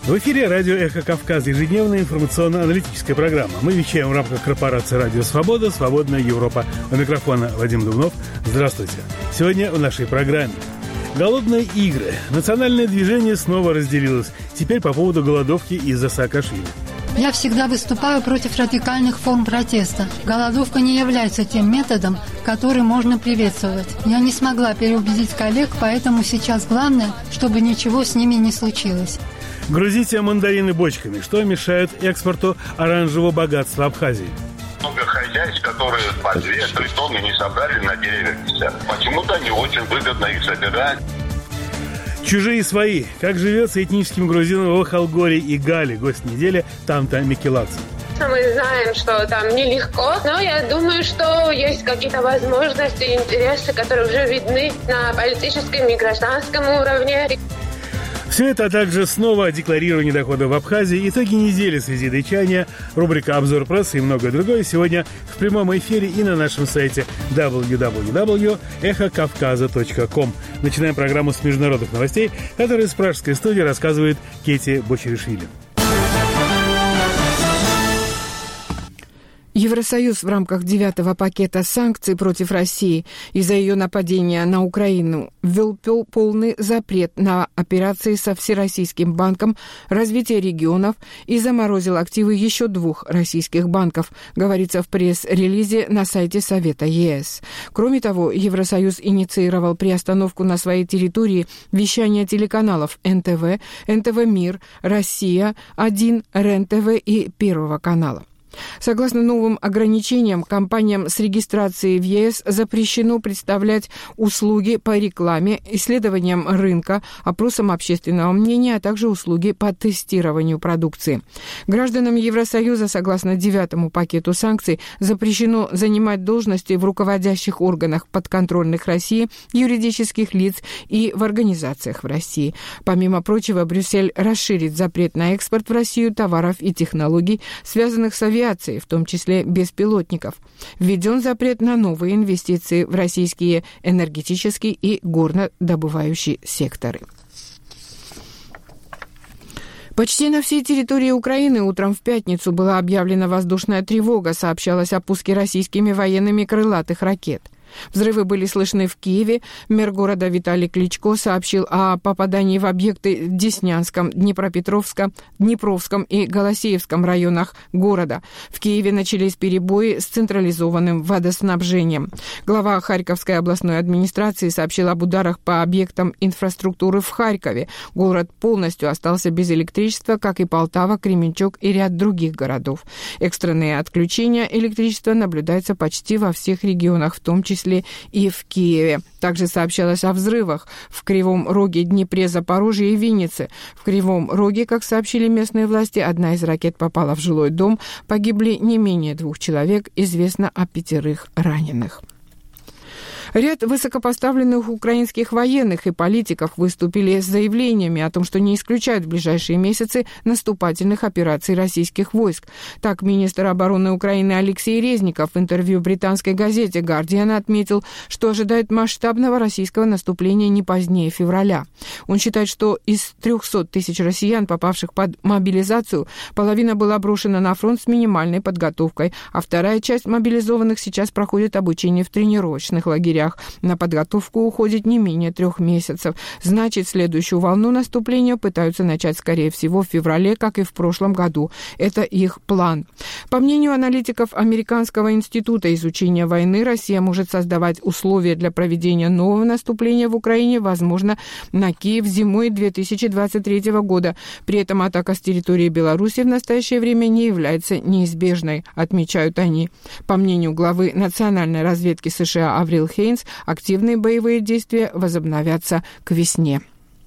В эфире радио «Эхо Кавказа», ежедневная информационно-аналитическая программа. Мы вещаем в рамках корпорации «Радио Свобода», «Свободная Европа». У микрофона Вадим Дубнов. Здравствуйте. Сегодня в нашей программе голодные игры. Национальное движение снова разделилось. Теперь по поводу голодовки из-за Саакашвили. Я всегда выступаю против радикальных форм протеста. Голодовка не является тем методом, который можно приветствовать. Я не смогла переубедить коллег, поэтому сейчас главное, чтобы ничего с ними не случилось. Грузите мандарины бочками. Что мешает экспорту оранжевого богатства Абхазии? Много хозяйств, которые по 2-3 тонны не собрали на деревьях. Почему-то не очень выгодно их собирать. Чужие свои. Как живется этническим грузинам в Ахалгоре и Гале? Гость недели Тамта Микеладзе. Мы знаем, что там нелегко, но я думаю, что есть какие-то возможности и интересы, которые уже видны на политическом и гражданском уровне. Все это, а также снова декларирование доходов в Абхазии, итоги недели с визитой чаяния, рубрика «Обзор прессы» и многое другое сегодня в прямом эфире и на нашем сайте www.эхокавказа.ком. Начинаем программу с международных новостей, которые из пражской студии рассказывает Кети Бочеришвили. Евросоюз в рамках 9-го пакета санкций против России из-за ее нападения на Украину ввел полный запрет на операции со Всероссийским банком развития регионов и заморозил активы еще 2 российских банков, говорится в пресс-релизе на сайте Совета ЕС. Кроме того, Евросоюз инициировал приостановку на своей территории вещания телеканалов НТВ, НТВ Мир, Россия-1, РЕН-ТВ и Первого канала. Согласно новым ограничениям, компаниям с регистрацией в ЕС запрещено представлять услуги по рекламе, исследованиям рынка, опросам общественного мнения, а также услуги по тестированию продукции. Гражданам Евросоюза, согласно 9-му пакету санкций, запрещено занимать должности в руководящих органах подконтрольных России, юридических лиц и в организациях в России. Помимо прочего, Брюссель расширит запрет на экспорт в Россию товаров и технологий, связанных с авиацией, в том числе беспилотников. Введен запрет на новые инвестиции в российские энергетические и горнодобывающие секторы. Почти на всей территории Украины утром в пятницу была объявлена воздушная тревога, сообщалось о пуске российскими военными крылатых ракет. Взрывы были слышны в Киеве. Мэр города Виталий Кличко сообщил о попадании в объекты в Деснянском, Днепропетровском и Голосеевском районах города. В Киеве начались перебои с централизованным водоснабжением. Глава Харьковской областной администрации сообщил об ударах по объектам инфраструктуры в Харькове. Город полностью остался без электричества, как и Полтава, Кременчуг и ряд других городов. Экстренные отключения электричества наблюдаются почти во всех регионах, в том числе и в Киеве. Также сообщалось о взрывах в Кривом Роге, Днепре, Запорожье и Виннице. В Кривом Роге, как сообщили местные власти, одна из ракет попала в жилой дом. Погибли не менее 2 человек. Известно о 5 раненых. Ряд высокопоставленных украинских военных и политиков выступили с заявлениями о том, что не исключают в ближайшие месяцы наступательных операций российских войск. Так, министр обороны Украины Алексей Резников в интервью британской газете «Гардиан» отметил, что ожидает масштабного российского наступления не позднее февраля. Он считает, что из 300 тысяч россиян, попавших под мобилизацию, половина была брошена на фронт с минимальной подготовкой, а вторая часть мобилизованных сейчас проходит обучение в тренировочных лагерях. На подготовку уходит не менее 3 месяцев. Значит, следующую волну наступления пытаются начать, скорее всего, в феврале, как и в прошлом году. Это их план. По мнению аналитиков Американского института изучения войны, Россия может создавать условия для проведения нового наступления в Украине, возможно, на Киев зимой 2023 года. При этом атака с территории Беларуси в настоящее время не является неизбежной, отмечают они. По мнению главы национальной разведки США Аврил Хейнс, активные боевые действия возобновятся к весне.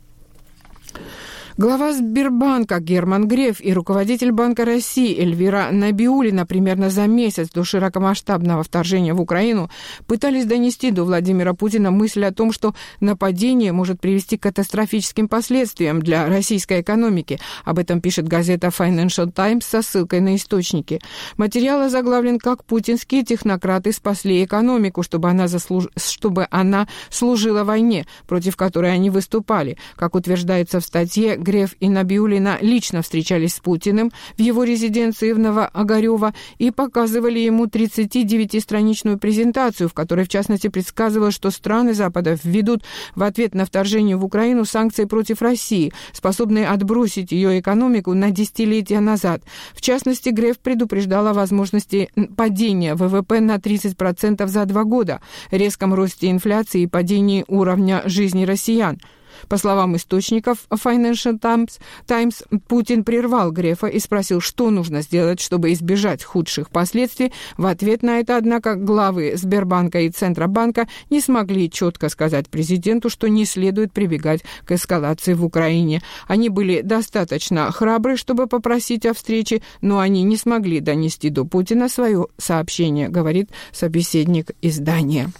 Глава Сбербанка Герман Греф и руководитель Банка России Эльвира Набиуллина примерно за месяц до широкомасштабного вторжения в Украину пытались донести до Владимира Путина мысль о том, что нападение может привести к катастрофическим последствиям для российской экономики. Об этом пишет газета Financial Times со ссылкой на источники. Материал озаглавлен «Как путинские технократы спасли экономику, чтобы она служила войне, против которой они выступали». Как утверждается в статье, Греф и Набиуллина лично встречались с Путиным в его резиденции в Новоогарёво и показывали ему 39-страничную презентацию, в которой, в частности, предсказывалось, что страны Запада введут в ответ на вторжение в Украину санкции против России, способные отбросить ее экономику на десятилетия назад. В частности, Греф предупреждал о возможности падения ВВП на 30% за 2 года, резком росте инфляции и падении уровня жизни россиян. По словам источников Financial Times, Путин прервал Грефа и спросил, что нужно сделать, чтобы избежать худших последствий. В ответ на это, однако, главы Сбербанка и Центробанка не смогли четко сказать президенту, что не следует прибегать к эскалации в Украине. Они были достаточно храбры, чтобы попросить о встрече, но они не смогли донести до Путина свое сообщение, говорит собеседник издания.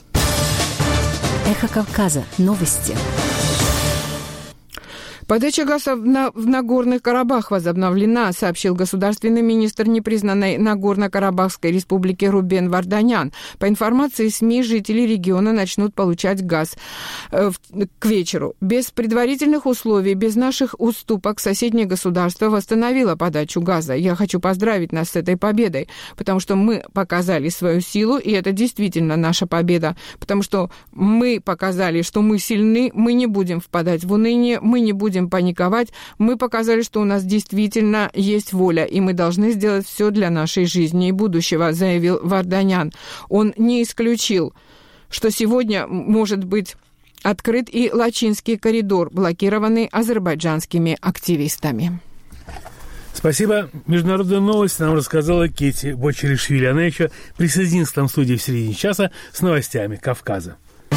Эхо Кавказа. Новости. Подача газа в Нагорный Карабах возобновлена, сообщил государственный министр непризнанной Нагорно-Карабахской республики Рубен Варданян. По информации СМИ, жители региона начнут получать газ к вечеру. Без предварительных условий, без наших уступок соседнее государство восстановило подачу газа. Я хочу поздравить нас с этой победой, потому что мы показали свою силу, и это действительно наша победа, потому что мы показали, что мы сильны, мы не будем впадать в уныние, мы не будем паниковать. Мы показали, что у нас действительно есть воля, и мы должны сделать все для нашей жизни и будущего, заявил Варданян. Он не исключил, что сегодня может быть открыт и Лачинский коридор, блокированный азербайджанскими активистами. Спасибо. Международную новость нам рассказала Кити Бочеришвили. Она еще присоединится к нам в студии в середине часа с новостями Кавказа.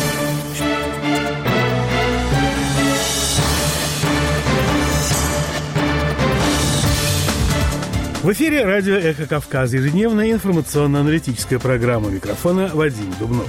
В эфире радио «Эхо Кавказа», ежедневная информационно-аналитическая программа. Микрофона Вадим Дубнов.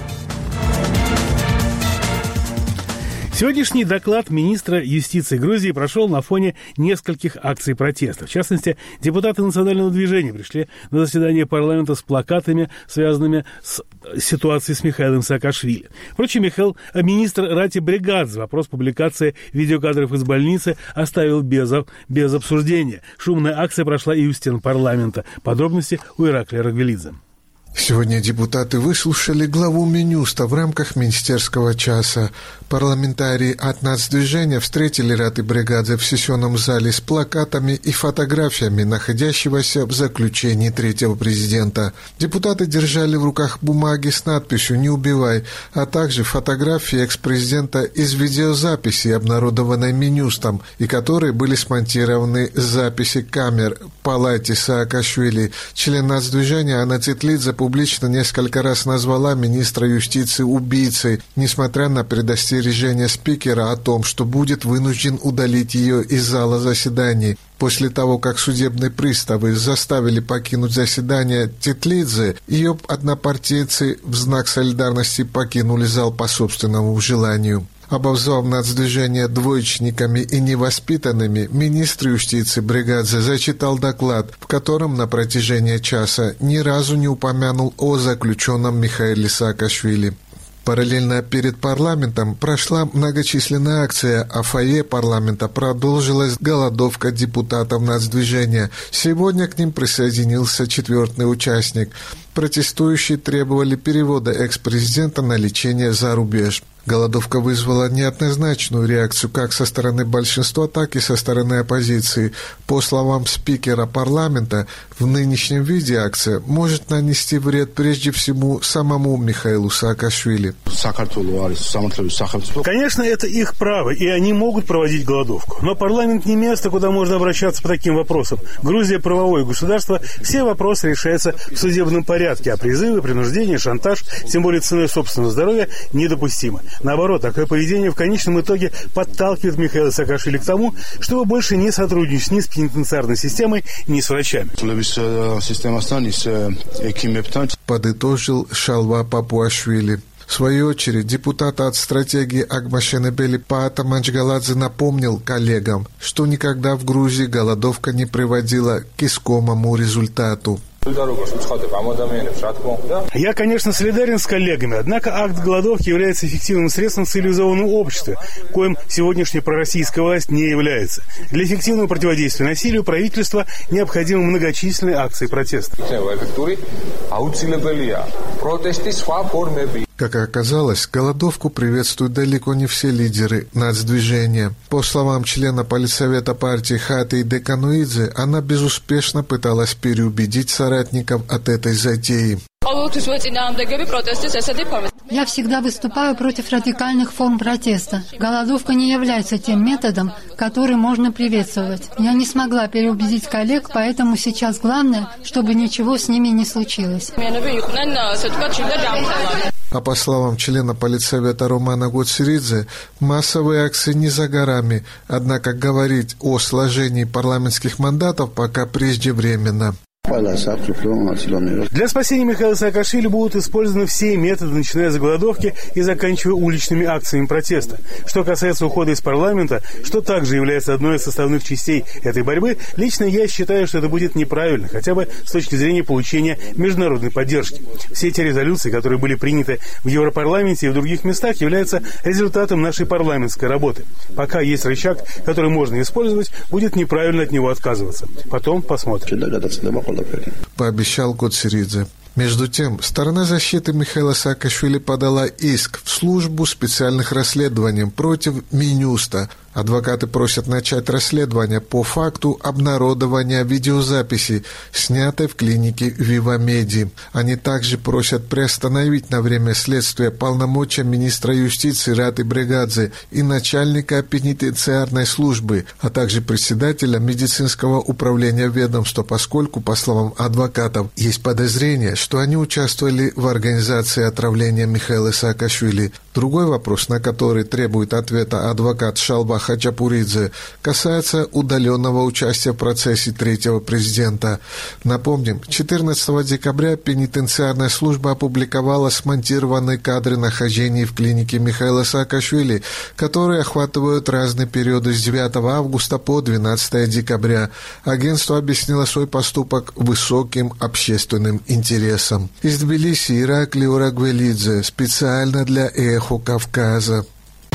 Сегодняшний доклад министра юстиции Грузии прошел на фоне нескольких акций протеста. В частности, депутаты национального движения пришли на заседание парламента с плакатами, связанными с ситуацией с Михаилом Саакашвили. Впрочем, министр Рати Бригадзе вопрос публикации видеокадров из больницы оставил без обсуждения. Шумная акция прошла и у стен парламента. Подробности у Ираклия Рагвелидзе. Сегодня депутаты выслушали главу Минюста в рамках министерского часа. Парламентарии от нацдвижения встретили Рати Бригадзе в сессионном зале с плакатами и фотографиями находящегося в заключении третьего президента. Депутаты держали в руках бумаги с надписью «Не убивай», а также фотографии экс-президента из видеозаписи, обнародованной Минюстом, и которые были смонтированы с записи камер в палате Саакашвили. Член нацдвижения Анна Цитлидзе публично несколько раз назвала министра юстиции убийцей, несмотря на предостережение спикера о том, что будет вынужден удалить ее из зала заседаний. После того, как судебные приставы заставили покинуть заседание Цитлидзе, ее однопартийцы в знак солидарности покинули зал по собственному желанию. Обозвав нацдвижение двоечниками и невоспитанными, министр юстиции Бригадзе зачитал доклад, в котором на протяжении часа ни разу не упомянул о заключенном Михаиле Саакашвили. Параллельно перед парламентом прошла многочисленная акция, а в фойе парламента продолжилась голодовка депутатов нацдвижения. Сегодня к ним присоединился 4-й участник. Протестующие требовали перевода экс-президента на лечение за рубеж. Голодовка вызвала неоднозначную реакцию как со стороны большинства, так и со стороны оппозиции. По словам спикера парламента, в нынешнем виде акция может нанести вред прежде всего самому Михаилу Саакашвили. Конечно, это их право, и они могут проводить голодовку. Но парламент не место, куда можно обращаться по таким вопросам. Грузия – правовое государство, все вопросы решаются в судебном порядке, а призывы, принуждение, шантаж, тем более ценой собственного здоровья, недопустимо. Наоборот, такое поведение в конечном итоге подталкивает Михаила Саакашвили к тому, чтобы больше не сотрудничать ни с пенитенциарной системой, ни с врачами. Подытожил Шалва Папуашвили. В свою очередь, депутат от стратегии Агмашенебели Паата Манчгаладзе напомнил коллегам, что никогда в Грузии голодовка не приводила к искомому результату. Я, конечно, солидарен с коллегами, однако акт голодовки является эффективным средством в цивилизованном обществе, коим сегодняшняя пророссийская власть не является. Для эффективного противодействия насилию правительства необходимы многочисленные акции протеста. Как оказалось, голодовку приветствуют далеко не все лидеры нацдвижения. По словам члена политсовета партии Хаты Декануидзе, она безуспешно пыталась переубедить соратников от этой затеи. Я всегда выступаю против радикальных форм протеста. Голодовка не является тем методом, который можно приветствовать. Я не смогла переубедить коллег, поэтому сейчас главное, чтобы ничего с ними не случилось. А по словам члена политсовета Романа Гоцеридзе, массовые акции не за горами, однако говорить о сложении парламентских мандатов пока преждевременно. Для спасения Михаила Саакашвили будут использованы все методы, начиная с голодовки и заканчивая уличными акциями протеста. Что касается ухода из парламента, что также является одной из составных частей этой борьбы, лично я считаю, что это будет неправильно, хотя бы с точки зрения получения международной поддержки. Все эти резолюции, которые были приняты в Европарламенте и в других местах, являются результатом нашей парламентской работы. Пока есть рычаг, который можно использовать, будет неправильно от него отказываться. Потом посмотрим. Пообещал Гоцеридзе. Между тем, сторона защиты Михаила Саакашвили подала иск в службу специальных расследований против Минюста. Адвокаты просят начать расследование по факту обнародования видеозаписи, снятой в клинике Вивамеди. Они также просят приостановить на время следствия полномочия министра юстиции Раты Брегадзе и начальника пенитенциарной службы, а также председателя медицинского управления ведомства, поскольку, по словам адвокатов, есть подозрение, что они участвовали в организации отравления Михаила Саакашвили. Другой вопрос, на который требует ответа адвокат Шалба Хачапуридзе, касается удаленного участия в процессе третьего президента. Напомним, 14 декабря пенитенциарная служба опубликовала смонтированные кадры нахождений в клинике Михаила Саакашвили, которые охватывают разные периоды с 9 августа по 12 декабря. Агентство объяснило свой поступок высоким общественным интересом. Из Тбилиси Ираклий Урагвелидзе, специально для «Эхо Кавказа».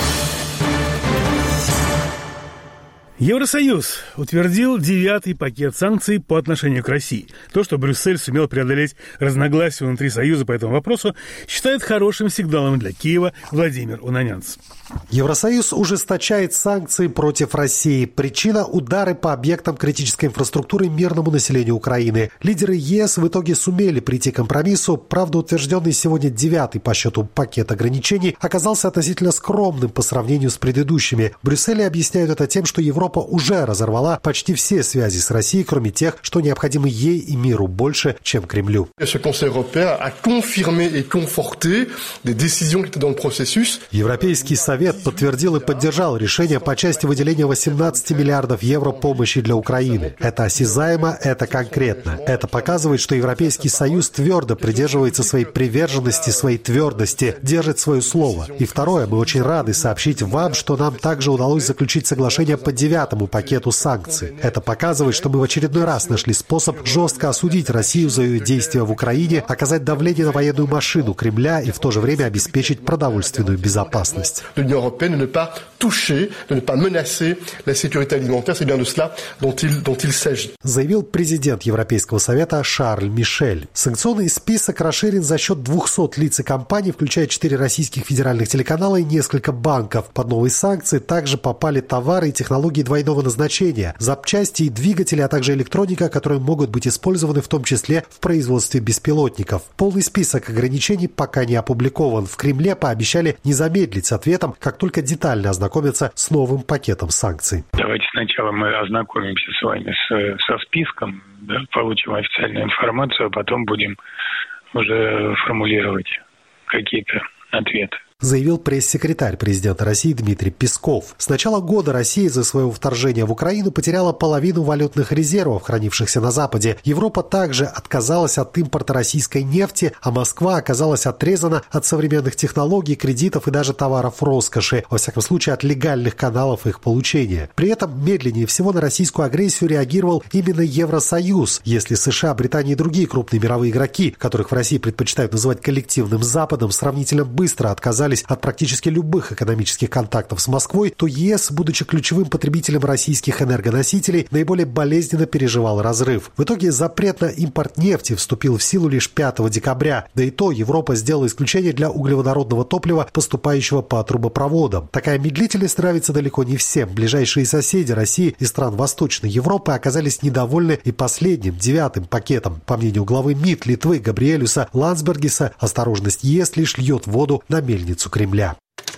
Евросоюз утвердил 9-й пакет санкций по отношению к России. То, что Брюссель сумел преодолеть разногласия внутри Союза по этому вопросу, считает хорошим сигналом для Киева Владимир Унанянц. Евросоюз ужесточает санкции против России. Причина – удары по объектам критической инфраструктуры мирному населению Украины. Лидеры ЕС в итоге сумели прийти к компромиссу. Правда, утвержденный сегодня 9-й по счету пакет ограничений оказался относительно скромным по сравнению с предыдущими. В Брюсселе объясняют это тем, что Европа уже разорвала почти все связи с Россией, кроме тех, что необходимы ей и миру больше, чем Кремлю. Европейский Совет подтвердил и поддержал решение по части выделения 18 миллиардов евро помощи для Украины. Это осязаемо, это конкретно. Это показывает, что Европейский Союз твердо придерживается своей приверженности, своей твердости, держит свое слово. И второе, мы очень рады сообщить вам, что нам также удалось заключить соглашение по 9-му пакету санкций. Это показывает, что мы в очередной раз нашли способ жестко осудить Россию за ее действия в Украине, оказать давление на военную машину Кремля и в то же время обеспечить продовольственную безопасность. L'Union européenne de ne pas toucher, de ne pas menacer la sécurité alimentaire. C'est bien de cela dont il s'agit. Заявил президент Европейского совета Шарль Мишель. Санкционный список расширен за счет 200 лиц и компаний, включая 4 российских федеральных телеканала и несколько банков. Под новые санкции также попали товары и технологии двойного назначения, запчасти и двигатели, а также электроника, которые могут быть использованы в том числе в производстве беспилотников. Полный список ограничений пока не опубликован. В Кремле пообещали не замедлить с ответом, как только детально ознакомиться с новым пакетом санкций. Давайте сначала мы ознакомимся с вами со списком, да, получим официальную информацию, а потом будем уже формулировать какие-то ответы. заявил пресс-секретарь президента России Дмитрий Песков. С начала года Россия из-за своего вторжения в Украину потеряла половину валютных резервов, хранившихся на Западе. Европа также отказалась от импорта российской нефти, а Москва оказалась отрезана от современных технологий, кредитов и даже товаров роскоши, во всяком случае от легальных каналов их получения. При этом медленнее всего на российскую агрессию реагировал именно Евросоюз. Если США, Британия и другие крупные мировые игроки, которых в России предпочитают называть коллективным Западом, сравнительно быстро отказались от практически любых экономических контактов с Москвой, то ЕС, будучи ключевым потребителем российских энергоносителей, наиболее болезненно переживал разрыв. В итоге запрет на импорт нефти вступил в силу лишь 5 декабря. Да и то Европа сделала исключение для углеводородного топлива, поступающего по трубопроводам. Такая медлительность нравится далеко не всем. Ближайшие соседи России и стран Восточной Европы оказались недовольны и последним, 9-м пакетом. По мнению главы МИД Литвы Габриэлюса Ландсбергиса, осторожность ЕС лишь льет воду на мельницу Кремля.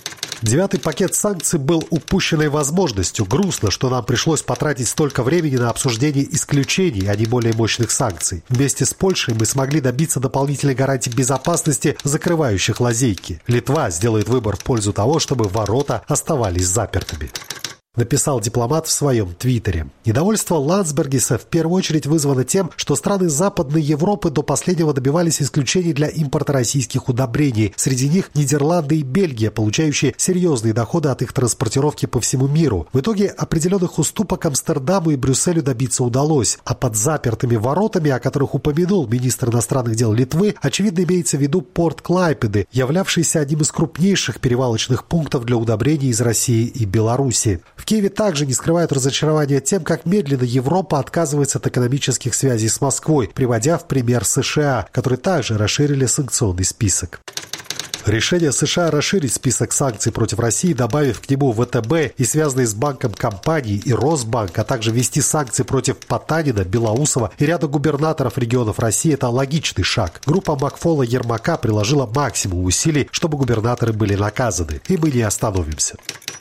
9-й пакет санкций был упущенной возможностью. Грустно, что нам пришлось потратить столько времени на обсуждение исключений, а не более мощных санкций. Вместе с Польшей мы смогли добиться дополнительной гарантии безопасности, закрывающих лазейки. Литва сделает выбор в пользу того, чтобы ворота оставались запертыми, написал дипломат в своем твиттере. Недовольство Ландсбергиса в первую очередь вызвано тем, что страны Западной Европы до последнего добивались исключений для импорта российских удобрений. Среди них Нидерланды и Бельгия, получающие серьезные доходы от их транспортировки по всему миру. В итоге определенных уступок Амстердаму и Брюсселю добиться удалось. А под запертыми воротами, о которых упомянул министр иностранных дел Литвы, очевидно имеется в виду порт Клайпеды, являвшийся одним из крупнейших перевалочных пунктов для удобрений из России и Беларуси. В Киеве также не скрывают разочарования тем, как медленно Европа отказывается от экономических связей с Москвой, приводя в пример США, которые также расширили санкционный список. Решение США расширить список санкций против России, добавив к нему ВТБ и связанные с банком компании и Росбанк, а также ввести санкции против Потанина, Белоусова и ряда губернаторов регионов России – это логичный шаг. Группа Макфола-Ермака приложила максимум усилий, чтобы губернаторы были наказаны. И мы не остановимся,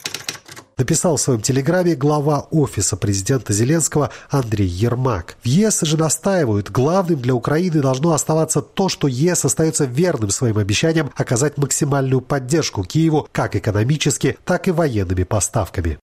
написал в своем телеграме глава офиса президента Зеленского Андрей Ермак. В ЕС же настаивают, главным для Украины должно оставаться то, что ЕС остается верным своим обещаниям оказать максимальную поддержку Киеву как экономически, так и военными поставками.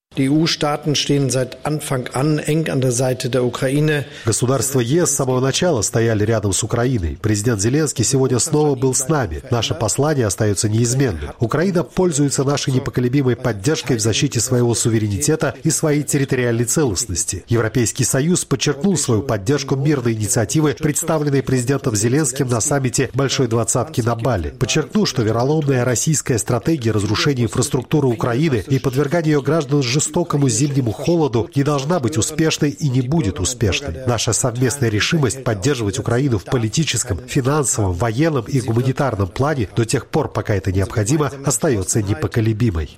Государства ЕС с самого начала стояли рядом с Украиной. Президент Зеленский сегодня снова был с нами. Наше послание остается неизменным. Украина пользуется нашей непоколебимой поддержкой в защите своего суверенитета и своей территориальной целостности. Европейский Союз подчеркнул свою поддержку мирной инициативы, представленной президентом Зеленским на саммите Большой Двадцатки на Бали. Подчеркнул, что вероломная российская стратегия разрушения инфраструктуры Украины и подвергания ее граждан жестокому зимнему холоду не должна быть успешной и не будет успешной. Наша совместная решимость поддерживать Украину в политическом, финансовом, военном и гуманитарном плане до тех пор, пока это необходимо, остается непоколебимой.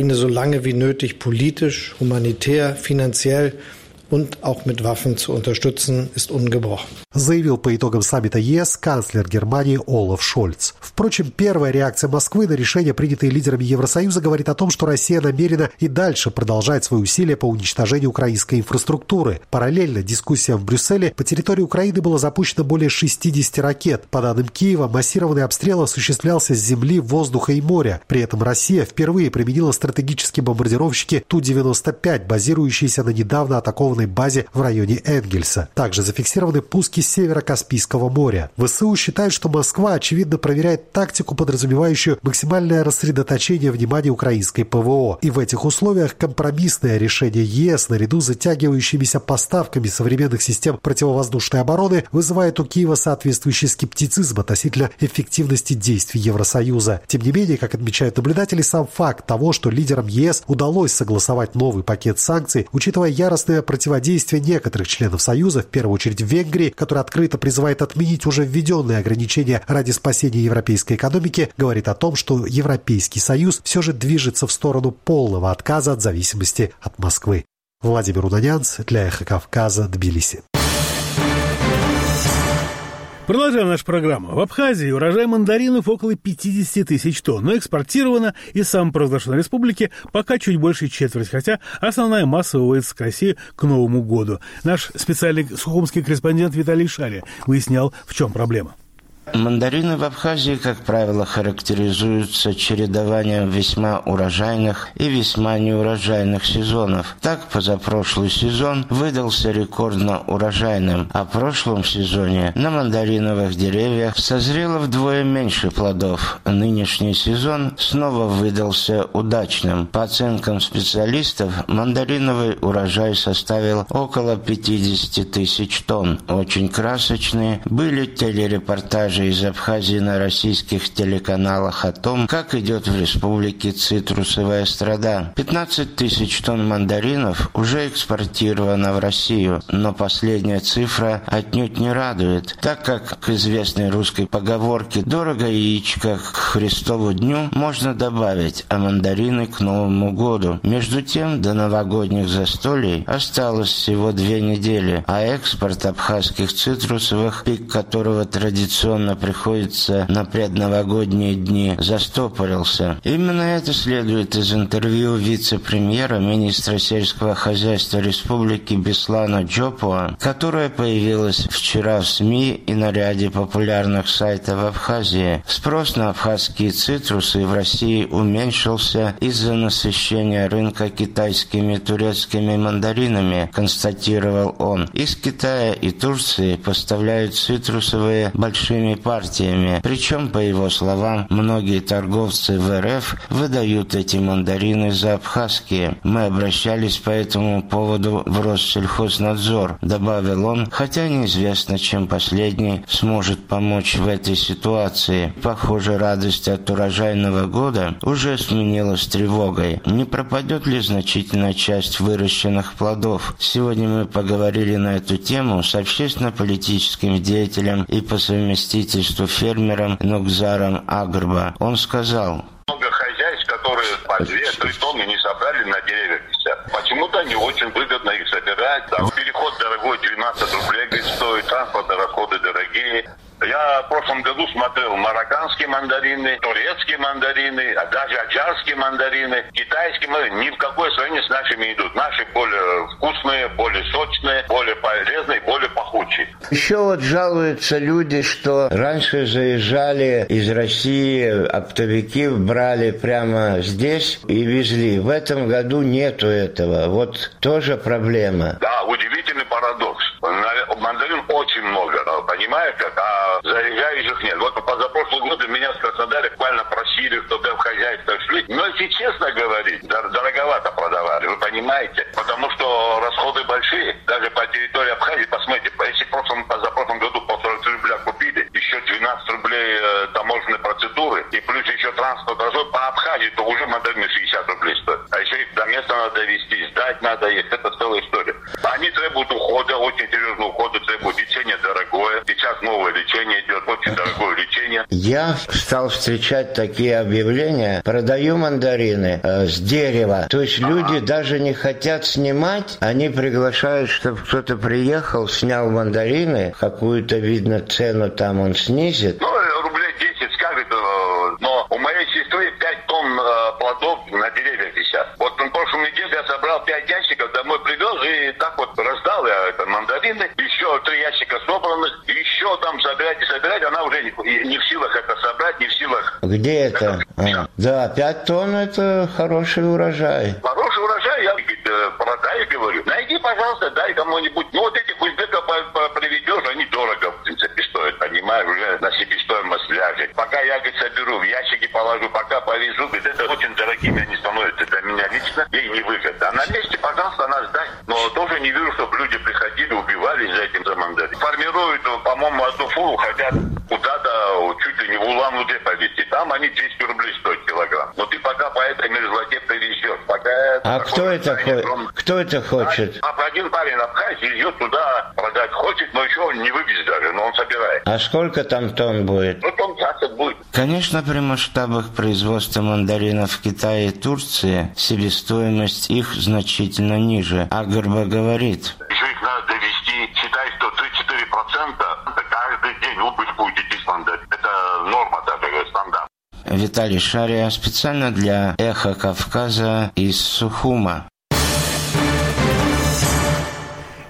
Politisch, humanitär, finanziell und auch mit Waffen zu unterstützen, ist ungebrochen. Заявил по итогам саммита ЕС канцлер Германии Олаф Шольц. Впрочем, первая реакция Москвы на решения, принятые лидерами Евросоюза, говорит о том, что Россия намерена и дальше продолжать свои усилия по уничтожению украинской инфраструктуры. Параллельно дискуссиям в Брюсселе по территории Украины было запущено более 60 ракет. По данным Киева, массированный обстрел осуществлялся с земли, воздуха и моря. При этом Россия впервые применила стратегические бомбардировщики Ту-95, базирующиеся на недавно атакованной базе в районе Энгельса. Также зафиксированы пуски с севера Каспийского моря. ВСУ считают, что Москва, очевидно, проверяет тактику, подразумевающую максимальное рассредоточение внимания украинской ПВО. И в этих условиях компромиссное решение ЕС, наряду с затягивающимися поставками современных систем противовоздушной обороны, вызывает у Киева соответствующий скептицизм относительно эффективности действий Евросоюза. Тем не менее, как отмечают наблюдатели, сам факт того, что лидерам ЕС удалось согласовать новый пакет санкций, учитывая яростное противодействие некоторых членов Союза, в первую очередь в Венгрии, который открыто призывает отменить уже введенные ограничения ради спасения европейской экономики, говорит о том, что Европейский Союз все же движется в сторону полного отказа от зависимости от Москвы. Владимир Унанянц для Эхо Кавказа, Тбилиси. Продолжаем нашу программу. В Абхазии урожай мандаринов около 50 тысяч тонн, но экспортировано из самопровозглашенной республики пока чуть больше четверти, хотя основная масса выводится к России к Новому году. Наш специальный сухумский корреспондент Виталий Шария выяснял, в чем проблема. Мандарины в Абхазии, как правило, характеризуются чередованием весьма урожайных и весьма неурожайных сезонов. Так, позапрошлый сезон выдался рекордно урожайным, а в прошлом сезоне на мандариновых деревьях созрело вдвое меньше плодов. Нынешний сезон снова выдался удачным. По оценкам специалистов, мандариновый урожай составил около 50 тысяч тонн. Очень красочные были телерепортажи из Абхазии на российских телеканалах о том, как идет в республике цитрусовая страда. 15 тысяч тонн мандаринов уже экспортировано в Россию, но последняя цифра отнюдь не радует, так как к известной русской поговорке «дорого яичко к Христову дню» можно добавить, а мандарины к Новому году. Между тем, до новогодних застолий осталось всего 2 недели, а экспорт абхазских цитрусовых, пик которого традиционно приходится на предновогодние дни, застопорился. Именно это следует из интервью вице-премьера, министра сельского хозяйства республики Беслана Джопуа, которое появилось вчера в СМИ и на ряде популярных сайтов Абхазии. Спрос на абхазские цитрусы в России уменьшился из-за насыщения рынка китайскими и турецкими мандаринами, констатировал он. Из Китая и Турции поставляют цитрусовые большими партиями. Причем, по его словам, многие торговцы в РФ выдают эти мандарины за абхазские. Мы обращались по этому поводу в Россельхознадзор, добавил он, хотя неизвестно, чем последний сможет помочь в этой ситуации. Похоже, радость от урожайного года уже сменилась тревогой. Не пропадет ли значительная часть выращенных плодов? Сегодня мы поговорили на эту тему с общественно-политическим деятелем и по совместительству фермером Нокзаром Агрба. Он сказал: много хозяйств, которые по 2-3 тонны не собрали, на деревьях висят. Почему-то не очень выгодно их собирать. Да, переход дорогой, 12 рублей говорит, стоит, транспортные расходы дорогие. Я в прошлом году смотрел марокканские мандарины, турецкие мандарины, а даже аджарские мандарины, китайские мандарины. Ни в какое сравнение с нашими идут. Наши более вкусные, более сочные, более полезные, более пахучие. Еще вот жалуются люди, что раньше заезжали из России, оптовики брали прямо здесь и везли. В этом году нету этого. Вот тоже проблема. Да, удивительный парадокс. Мандарин очень много, понимаешь, а заезжающих нет. Вот позапрошлый год меня с Краснодара буквально просили, чтобы в хозяйство шли. Но если честно говорить, дороговато продавали, вы понимаете? Потому что расходы большие, даже по территории Абхазии, посмотрите, если позапрошлом году по 40 рубля купили, еще 12 рублей таможенные процедуры, и плюс еще транспорт по Абхазии, то уже мандарины 60 рублей стоят. А еще их до места надо довести, сдать надо их, это целая история. Они требуют ухода, очень серьезного ухода требуют. Лечение дорогое. Сейчас новое лечение идет, очень дорогое лечение. Я стал встречать такие объявления. Продаю мандарины с дерева. То есть люди даже не хотят снимать. Они приглашают, чтобы кто-то приехал, снял мандарины. Какую-то, видно, цену там он снизит. Рублей 10 скажет. Но у моей сестры 5 тонн плодов на деревьях висят. Вот на прошлой неделе я собрал 5 ящиков, домой привез и так вот раздал я мандарины. Еще 3 ящика собраны. Еще там собирать и собирать. Она уже не в силах это собрать, не в силах. Где это? Да, 5 тонн это хороший урожай. Хороший урожай, я продаю, говорю. Найди, пожалуйста, дай кому-нибудь. Ну вот этих узбеков приведешь, они дорого, в принципе, стоят. Понимаешь, уже на себестоимость ляжет. Пока я, говорит, соберу, в ящики положу, пока повезу, говорит, это очень дорогими они становятся для меня лично. Ей невыгодно. А на месте, пожалуйста, она сдай. Но тоже не вижу, чтобы люди приходили, убивались за этим за мандарин. Формируют, по-моему, одну фуру, хотят куда-то чуть ли не в Улан-Удэ повезти. Там они 200 рублей стоят килограмм. Но ты пока по этой мерзлоте привезешь. А кто это хочет? Один парень в Абхазии везет туда, продать хочет, но еще он не вывез даже, но он собирает. А сколько там тонн будет? Тонн 20 будет. Конечно, при масштабах производства мандаринов в Китае и Турции себестоимость их значительно ниже. Агрба говорит. Еще их надо довести, считай, что 3-4%, это каждый день убыль будет идти с мандарин. Это норма даже, стандарт. Виталий Шария специально для «Эхо Кавказа» из Сухума.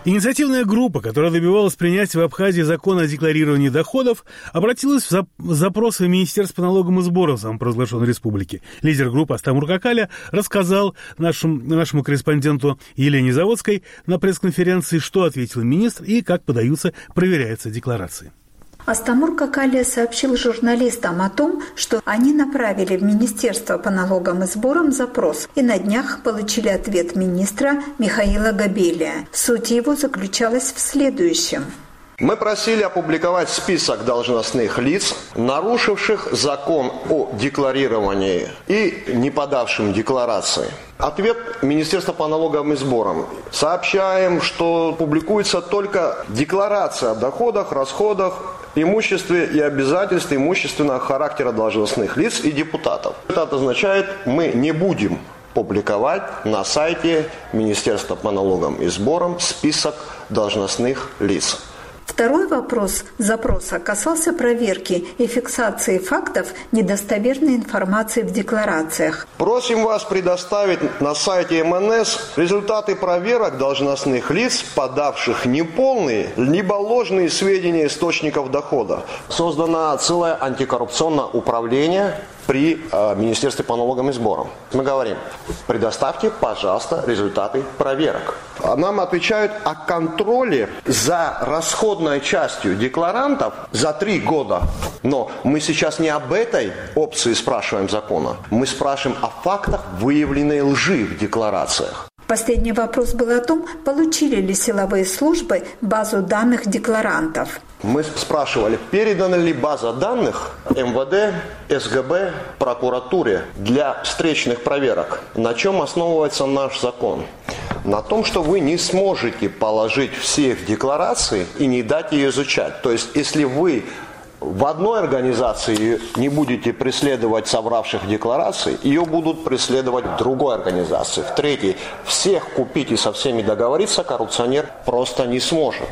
Инициативная группа, которая добивалась принятия в Абхазии закона о декларировании доходов, обратилась с запросом в Министерство налогов и сборов самопровозглашенной республики. Лидер группы Астамур Какаля рассказал нашему корреспонденту Елене Заводской на пресс-конференции, что ответил министр и как проверяются декларации. Астамур Какаля сообщил журналистам о том, что они направили в Министерство по налогам и сборам запрос и на днях получили ответ министра Михаила Габелия. Суть его заключалась в следующем. Мы просили опубликовать список должностных лиц, нарушивших закон о декларировании и не подавшим декларации. Ответ Министерства по налогам и сборам. Сообщаем, что публикуется только декларация о доходах, расходах, имуществе и обязательстве имущественного характера должностных лиц и депутатов. Это означает, мы не будем публиковать на сайте Министерства по налогам и сборам список должностных лиц. Второй вопрос запроса касался проверки и фиксации фактов недостоверной информации в декларациях. Просим вас предоставить на сайте МНС результаты проверок должностных лиц, подавших неполные либо ложные сведения источников дохода. Создано целое антикоррупционное управление при Министерстве по налогам и сборам. Мы говорим, предоставьте, пожалуйста, результаты проверок. Нам отвечают о контроле за расходной частью декларантов за 3 года. Но мы сейчас не об этой опции спрашиваем закона. Мы спрашиваем о фактах выявленной лжи в декларациях. Последний вопрос был о том, получили ли силовые службы базу данных декларантов. Мы спрашивали, передана ли база данных МВД, СГБ, прокуратуре для встречных проверок. На чем основывается наш закон? На том, что вы не сможете положить все в декларации и не дать ее изучать. То есть, если вы в одной организации не будете преследовать собравших декларации, ее будут преследовать в другой организации. В третьей, всех купить и со всеми договориться коррупционер просто не сможет.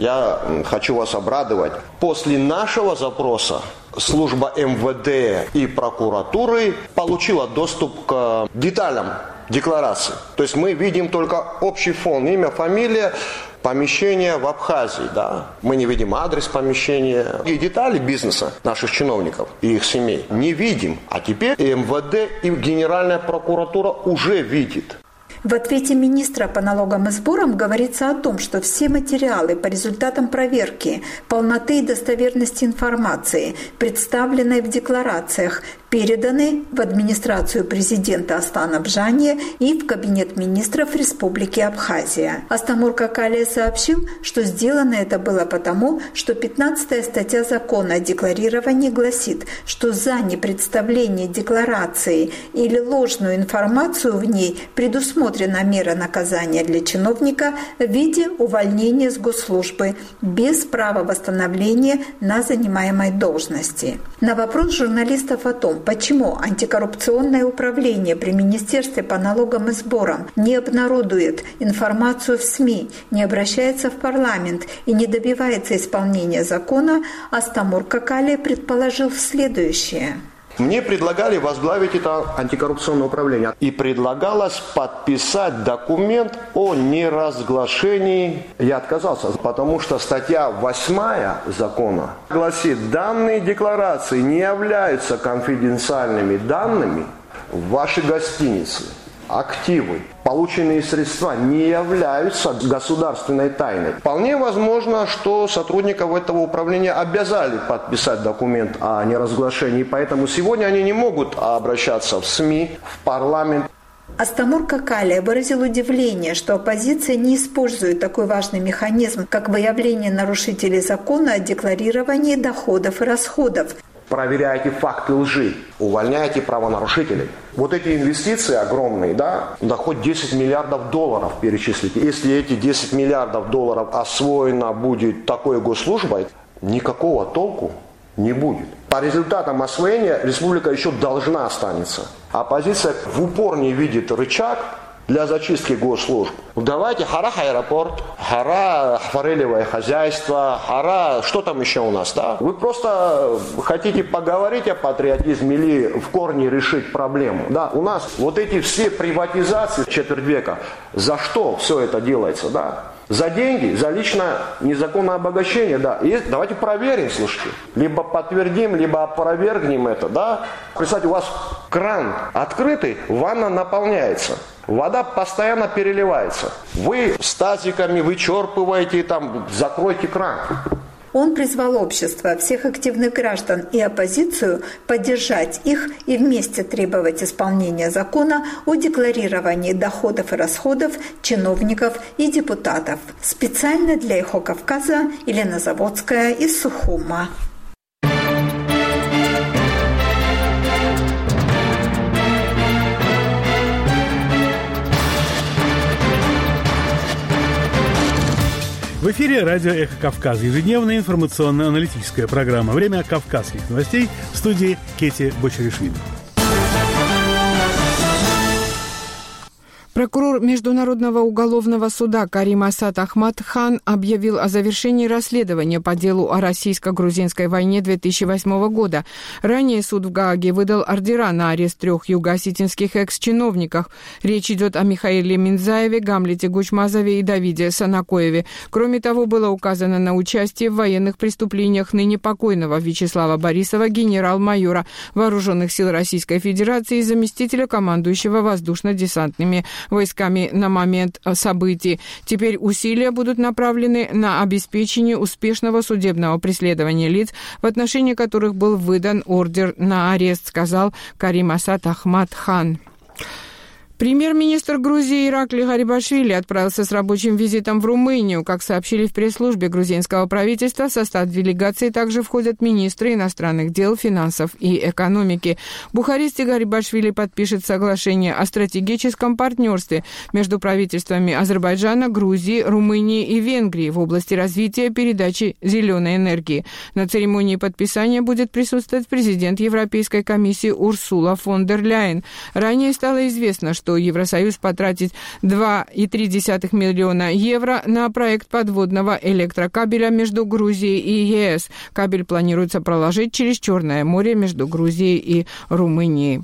Я хочу вас обрадовать. После нашего запроса служба МВД и прокуратуры получила доступ к деталям декларации. То есть мы видим только общий фон, имя, фамилия, помещение в Абхазии. Да? Мы не видим адрес помещения и детали бизнеса наших чиновников и их семей. Не видим. А теперь и МВД, и Генеральная прокуратура уже видит. В ответе министра по налогам и сборам говорится о том, что все материалы по результатам проверки полноты и достоверности информации, представленной в декларациях, переданы в администрацию президента Астана Бжания и в Кабинет министров Республики Абхазия. Астамур Какаля сообщил, что сделано это было потому, что 15-я статья закона о декларировании гласит, что за непредставление декларации или ложную информацию в ней предусмотрена мера наказания для чиновника в виде увольнения с госслужбы без права восстановления на занимаемой должности. На вопрос журналистов о том, почему антикоррупционное управление при Министерстве по налогам и сборам не обнародует информацию в СМИ, не обращается в парламент и не добивается исполнения закона, Астамур Какаля предположил следующее. Мне предлагали возглавить это антикоррупционное управление. И предлагалось подписать документ о неразглашении. Я отказался, потому что статья 8 закона гласит, данные декларации не являются конфиденциальными данными в вашей гостинице. Активы, полученные средства не являются государственной тайной. Вполне возможно, что сотрудников этого управления обязали подписать документ о неразглашении, поэтому сегодня они не могут обращаться в СМИ, в парламент. Астамур Какаля выразил удивление, что оппозиция не использует такой важный механизм, как выявление нарушителей закона о декларировании доходов и расходов. Проверяйте факты лжи, увольняйте правонарушителей. Вот эти инвестиции огромные, да, хоть 10 миллиардов долларов перечислите. Если эти 10 миллиардов долларов освоено будет такой госслужбой, никакого толку не будет. По результатам освоения республика еще должна останется. Оппозиция в упор не видит рычаг для зачистки госслужб. Давайте хара аэропорт, хара форелевое хозяйство, хара, что там еще у нас, да? Вы просто хотите поговорить о патриотизме или в корне решить проблему, да? У нас вот эти все приватизации четверть века, за что все это делается, да? За деньги, за личное незаконное обогащение, да. И давайте проверим, слушайте. Либо подтвердим, либо опровергнем это, да. Представьте, у вас кран открытый, ванна наполняется. Вода постоянно переливается. Вы с тазиками вычерпываете, там, закройте кран. Он призвал общество, всех активных граждан и оппозицию поддержать их и вместе требовать исполнения закона о декларировании доходов и расходов чиновников и депутатов. Специально для «Эхо Кавказа» Елена Заводская из Сухума. В эфире радио «Эхо Кавказа», ежедневная информационно-аналитическая программа «Время кавказских новостей», в студии Кети Бочаришвили. Прокурор Международного уголовного суда Карим Асад Ахмад Хан объявил о завершении расследования по делу о российско-грузинской войне 2008 года. Ранее суд в Гааге выдал ордера на арест 3 юго-осетинских экс-чиновников. Речь идет о Михаиле Минзаеве, Гамлете Гучмазове и Давиде Санакоеве. Кроме того, было указано на участие в военных преступлениях ныне покойного Вячеслава Борисова, генерал-майора Вооруженных сил Российской Федерации и заместителя командующего воздушно-десантными войсками на момент событий. Теперь усилия будут направлены на обеспечение успешного судебного преследования лиц, в отношении которых был выдан ордер на арест, сказал Карим Асад Ахмад Хан. Премьер-министр Грузии Иракли Гарибашвили отправился с рабочим визитом в Румынию. Как сообщили в пресс-службе грузинского правительства, в состав делегации также входят министры иностранных дел, финансов и экономики. В Бухаресте Гарибашвили подпишет соглашение о стратегическом партнерстве между правительствами Азербайджана, Грузии, Румынии и Венгрии в области развития передачи зеленой энергии. На церемонии подписания будет присутствовать президент Европейской комиссии Урсула фон дер Ляйен. Ранее стало известно, что Евросоюз потратит 2,3 миллиона евро на проект подводного электрокабеля между Грузией и ЕС. Кабель планируется проложить через Черное море между Грузией и Румынией.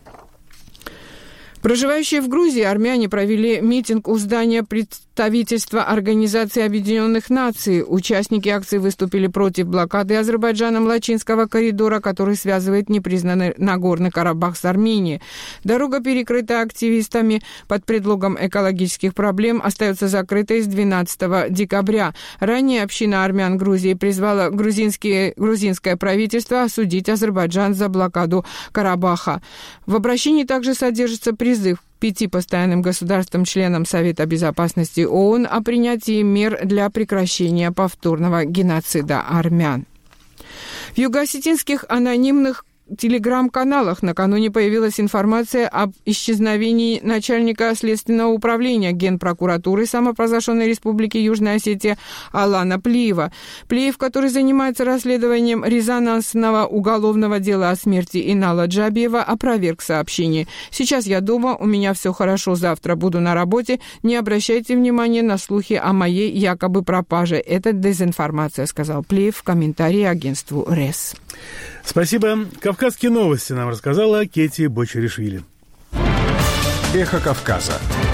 Проживающие в Грузии армяне провели митинг у здания представительства Организации Объединенных Наций. Участники акции выступили против блокады Азербайджаном Лачинского коридора, который связывает непризнанный Нагорный Карабах с Арменией. Дорога перекрыта активистами под предлогом экологических проблем, остается закрытой с 12 декабря. Ранее община армян Грузии призвала грузинское правительство осудить Азербайджан за блокаду Карабаха. В обращении также содержится призыв 5 постоянным государствам-членам Совета Безопасности ООН о принятии мер для прекращения повторного геноцида армян. В юго-осетинских анонимных телеграм-каналах накануне появилась информация об исчезновении начальника Следственного управления Генпрокуратуры самопровозглашенной Республики Южная Осетия Алана Плиева. Плиев, который занимается расследованием резонансного уголовного дела о смерти Инала Джабиева, опроверг сообщение. «Сейчас я дома, у меня все хорошо, завтра буду на работе. Не обращайте внимания на слухи о моей якобы пропаже. Это дезинформация», сказал Плиев в комментарии агентству РЕС. Спасибо. Кавказские новости нам рассказала Кети Бочаришвили. Эхо Кавказа.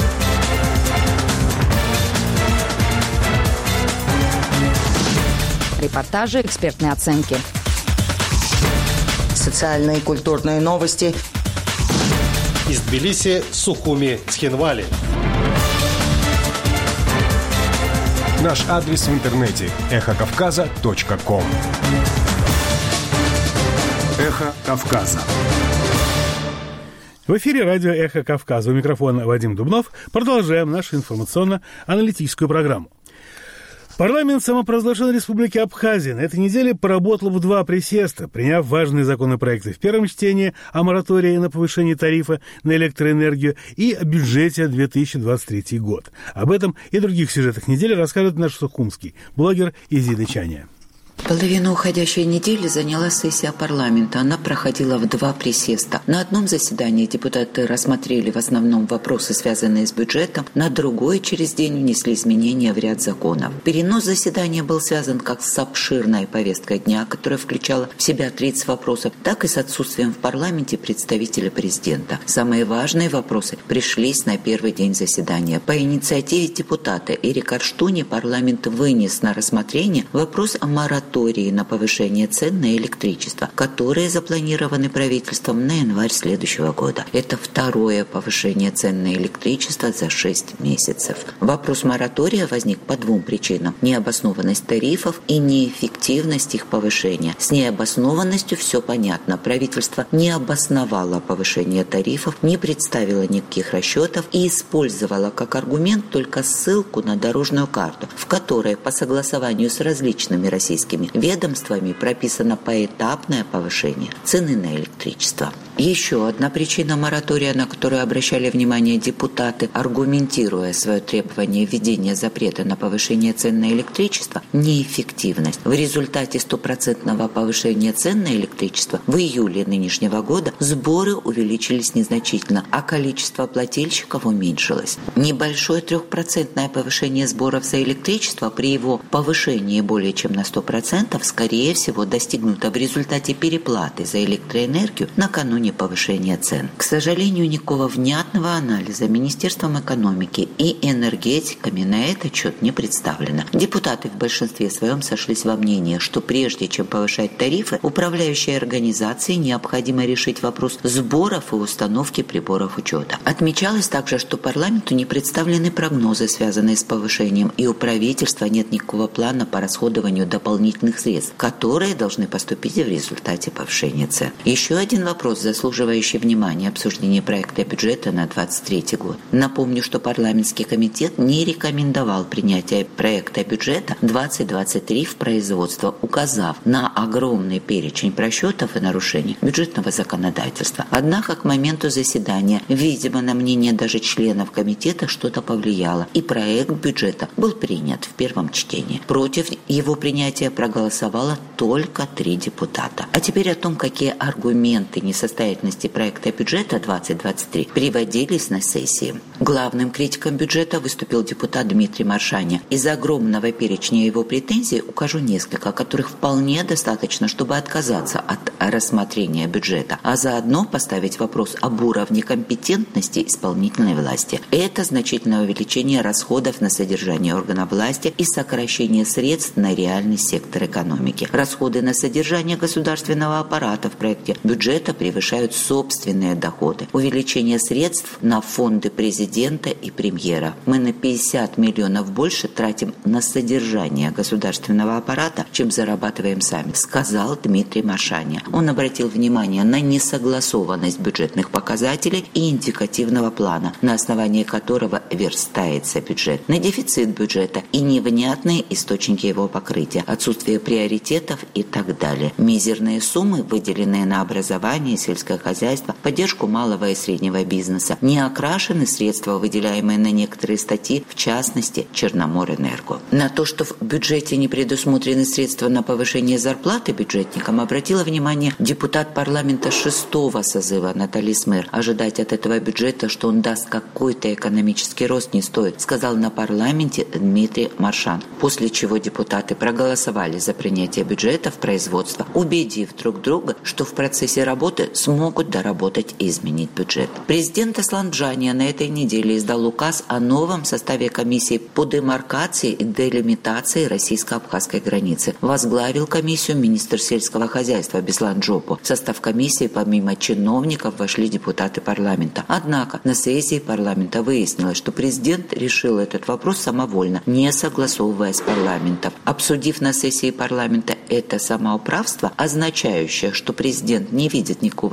Репортажи, экспертные оценки. Социальные и культурные новости. Из Тбилиси, Сухуми, Цхинвали. Наш адрес в интернете – эхокавказа.ком. Эхо Кавказа. В эфире радио «Эхо Кавказа». У микрофона Вадим Дубнов. Продолжаем нашу информационно-аналитическую программу. Парламент самопровозглашенной Республики Абхазия на этой неделе поработал в 2 присеста, приняв важные законопроекты в первом чтении о моратории на повышение тарифа на электроэнергию и о бюджете 2023 год. Об этом и других сюжетах недели расскажет наш сухумский блогер Изида Чаня. Половину уходящей недели заняла сессия парламента. Она проходила в 2 присеста. На одном заседании депутаты рассмотрели в основном вопросы, связанные с бюджетом. На другой через день внесли изменения в ряд законов. Перенос заседания был связан как с обширной повесткой дня, которая включала в себя 30 вопросов, так и с отсутствием в парламенте представителя президента. Самые важные вопросы пришлись на первый день заседания. По инициативе депутата Эрика Штуни парламент вынес на рассмотрение вопрос о моратории на повышение цен на электричество, которые запланированы правительством на январь следующего года. Это второе повышение цен на электричество за 6 месяцев. Вопрос моратория возник по 2 причинам: необоснованность тарифов и неэффективность их повышения. С необоснованностью все понятно. Правительство не обосновало повышение тарифов, не представило никаких расчетов и использовало как аргумент только ссылку на дорожную карту, в которой по согласованию с различными российскими ведомствами прописано поэтапное повышение цены на электричество. Еще одна причина моратория, на которую обращали внимание депутаты, аргументируя свое требование введения запрета на повышение цен на электричество, неэффективность. В результате 100% повышения цен на электричество в июле нынешнего года сборы увеличились незначительно, а количество плательщиков уменьшилось. Небольшое 3% повышение сборов за электричество при его повышении более чем на 100% скорее всего достигнуто в результате переплаты за электроэнергию накануне повышения цен. К сожалению, никакого внятного анализа Министерством экономики и энергетиками на этот счет не представлено. Депутаты в большинстве своем сошлись во мнении, что прежде чем повышать тарифы, управляющей организации необходимо решить вопрос сборов и установки приборов учета. Отмечалось также, что парламенту не представлены прогнозы, связанные с повышением, и у правительства нет никакого плана по расходованию дополнительных средств, которые должны поступить в результате повышения цен. Еще один вопрос, заслуживающий внимания: обсуждение проекта бюджета на 2023 год. Напомню, что парламентский комитет не рекомендовал принятие проекта бюджета 2023 в производство, указав на огромный перечень просчетов и нарушений бюджетного законодательства. Однако к моменту заседания, видимо, на мнение даже членов комитета что-то повлияло, и проект бюджета был принят в первом чтении. Против его принятия проголосовало только 3 депутата. А теперь о том, какие аргументы несостоятельности проекта бюджета 2023 приводились на сессии. Главным критиком бюджета выступил депутат Дмитрий Маршаня. Из огромного перечня его претензий укажу несколько, которых вполне достаточно, чтобы отказаться от рассмотрения бюджета, а заодно поставить вопрос об уровне компетентности исполнительной власти. Это значительное увеличение расходов на содержание органов власти и сокращение средств на реальный сектор экономики. Расходы на содержание государственного аппарата в проекте бюджета превышают собственные доходы. Увеличение средств на фонды президента и премьера. Мы на 50 миллионов больше тратим на содержание государственного аппарата, чем зарабатываем сами, сказал Дмитрий Маршаня. Он обратил внимание на несогласованность бюджетных показателей и индикативного плана, на основании которого верстается бюджет, на дефицит бюджета и невнятные источники его покрытия, отсутствие приоритетов и так далее. Мизерные суммы, выделенные на образование, сельское хозяйство, поддержку малого и среднего бизнеса, не окрашены средства, выделяемые на некоторые статьи, в частности, Черноморэнерго. На то, что в бюджете не предусмотрены средства на повышение зарплаты бюджетникам, обратила внимание депутат парламента 6-го созыва Натали Смыр. Ожидать от этого бюджета, что он даст какой-то экономический рост, не стоит, сказал на парламенте Дмитрий Маршан. После чего депутаты проголосовали за принятие бюджета в производство, убедив друг друга, что в процессе работы смогут доработать и изменить бюджет. Президент Аслан Джания на этой неделе издал указ о новом составе комиссии по демаркации и делимитации российско-абхазской границы. Возглавил комиссию министр сельского хозяйства Беслан Джопу. В состав комиссии помимо чиновников вошли депутаты парламента. Однако на сессии парламента выяснилось, что президент решил этот вопрос самовольно, не согласовывая с парламентом. Обсудив на сессии парламента это самоуправство, означающее, что президент не видит никакого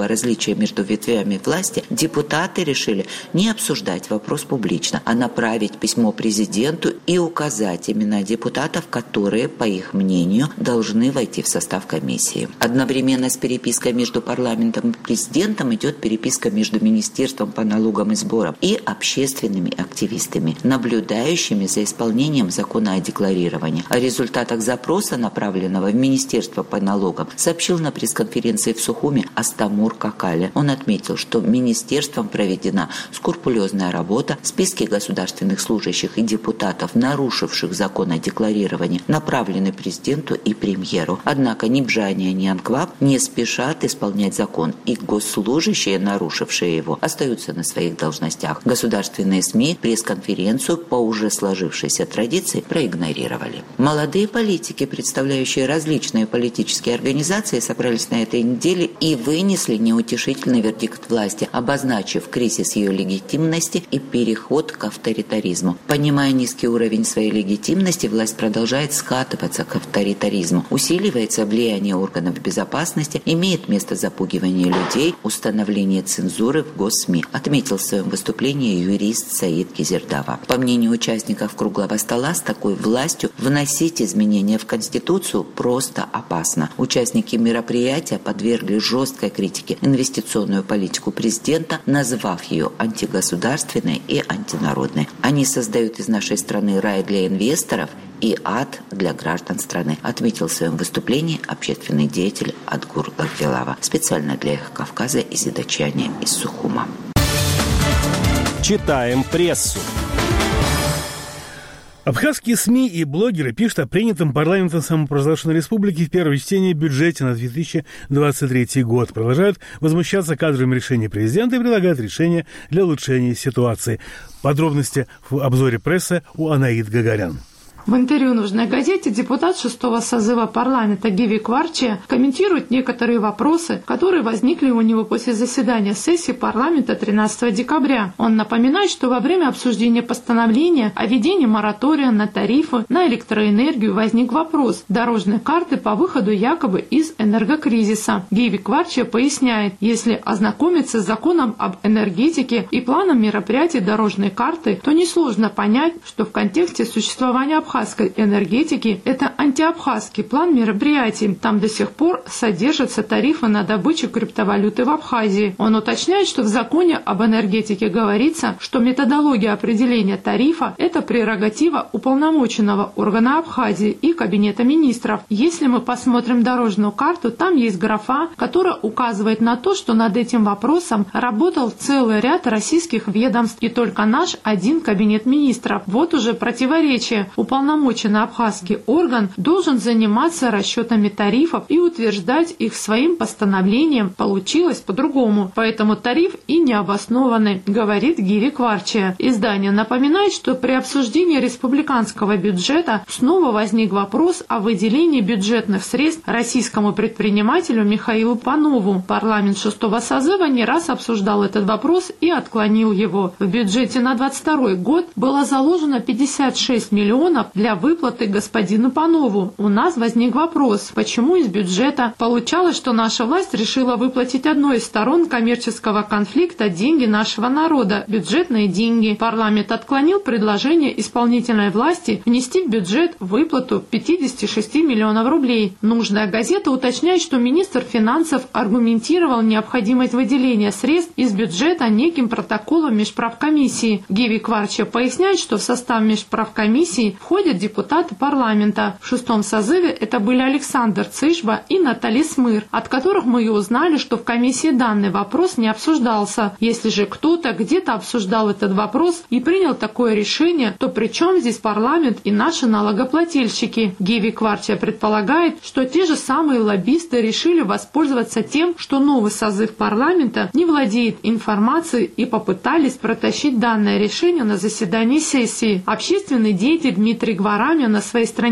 различия между ветвями власти, депутаты решили не обсуждать вопрос публично, а направить письмо президенту и указать имена депутатов, которые, по их мнению, должны войти в состав комиссии. Одновременно с перепиской между парламентом и президентом идет переписка между Министерством по налогам и сборам и общественными активистами, наблюдающими за исполнением закона о декларировании. О результатах запроса, направленного в Министерство по налогам, сообщил на пресс-конференции в Сухуми Астамур Какале. Он отметил, что министерством проведена скрупулезная работа, списки государственных служащих и депутатов, нарушивших закон о декларировании, направлены президенту и премьеру. Однако ни Бжания, ни Анкваб не спешат исполнять закон, и госслужащие, нарушившие его, остаются на своих должностях. Государственные СМИ пресс-конференцию по уже сложившейся традиции проигнорировали. Молодые политики, представляющие различные политические организации, собрались на этой неделе и вынесли неутешительный вердикт власти, обозначив кризис ее легитимности и переход к авторитаризму. Понимая низкий уровень своей легитимности, власть продолжает скатываться к авторитаризму. Усиливается влияние органов безопасности, имеет место запугивание людей, установление цензуры в госсми, отметил в своем выступлении юрист Саид Кизердава. По мнению участников круглого стола, с такой властью вносить изменения в Конституцию просто опасно. Участники мероприятия подвергли жесткой критике инвестиционную политику президента, назвав ее антигосударственной и антинародной. Они создают из нашей страны рай для инвесторов и ад для граждан страны, отметил в своем выступлении общественный деятель Адгур Аргелава. Специально для «Эхо Кавказа» из Идачани, из Сухума. Читаем прессу. Абхазские СМИ и блогеры пишут о принятом парламентом самопровозглашенной республики в первом чтении бюджете на 2023 год. Продолжают возмущаться кадровым решением президента и предлагают решения для улучшения ситуации. Подробности в обзоре прессы у Анаид Гагарян. В интервью «Нужной газете» депутат 6-го созыва парламента Гиви Кварчия комментирует некоторые вопросы, которые возникли у него после заседания сессии парламента 13 декабря. Он напоминает, что во время обсуждения постановления о введении моратория на тарифы на электроэнергию возник вопрос дорожной карты по выходу якобы из энергокризиса. Гиви Кварчия поясняет, если ознакомиться с законом об энергетике и планом мероприятий дорожной карты, то несложно понять, что в контексте существования абхазской энергетики это антиабхазский план мероприятий. Там до сих пор содержатся тарифы на добычу криптовалюты в Абхазии. Он уточняет, что в законе об энергетике говорится, что методология определения тарифа – это прерогатива уполномоченного органа Абхазии и Кабинета министров. Если мы посмотрим дорожную карту, там есть графа, которая указывает на то, что над этим вопросом работал целый ряд российских ведомств и только наш один Кабинет министров. Вот уже противоречие. Уполномоченный абхазский орган должен заниматься расчетами тарифов и утверждать их своим постановлением. Получилось по-другому. Поэтому тариф и необоснованный, говорит Гиви Кварчия. Издание напоминает, что при обсуждении республиканского бюджета снова возник вопрос о выделении бюджетных средств российскому предпринимателю Михаилу Панову. Парламент 6-го созыва не раз обсуждал этот вопрос и отклонил его. В бюджете на 2022 год было заложено 56 миллионов для выплаты господину Панову. У нас возник вопрос, почему из бюджета получалось, что наша власть решила выплатить одной из сторон коммерческого конфликта деньги нашего народа, бюджетные деньги. Парламент отклонил предложение исполнительной власти внести в бюджет выплату 56 миллионов рублей. Нужная газета уточняет, что министр финансов аргументировал необходимость выделения средств из бюджета неким протоколом межправкомиссии. Гиви Кварчия поясняет, что в состав межправкомиссии входят депутаты парламента. В 6-м созыве это были Александр Цышба и Наталья Смыр, от которых мы и узнали, что в комиссии данный вопрос не обсуждался. Если же кто-то где-то обсуждал этот вопрос и принял такое решение, то при чем здесь парламент и наши налогоплательщики? Гиви Кварчия предполагает, что те же самые лоббисты решили воспользоваться тем, что новый созыв парламента не владеет информацией и попытались протащить данное решение на заседании сессии. Общественный деятель Дмитрий Гварамя на своей странице в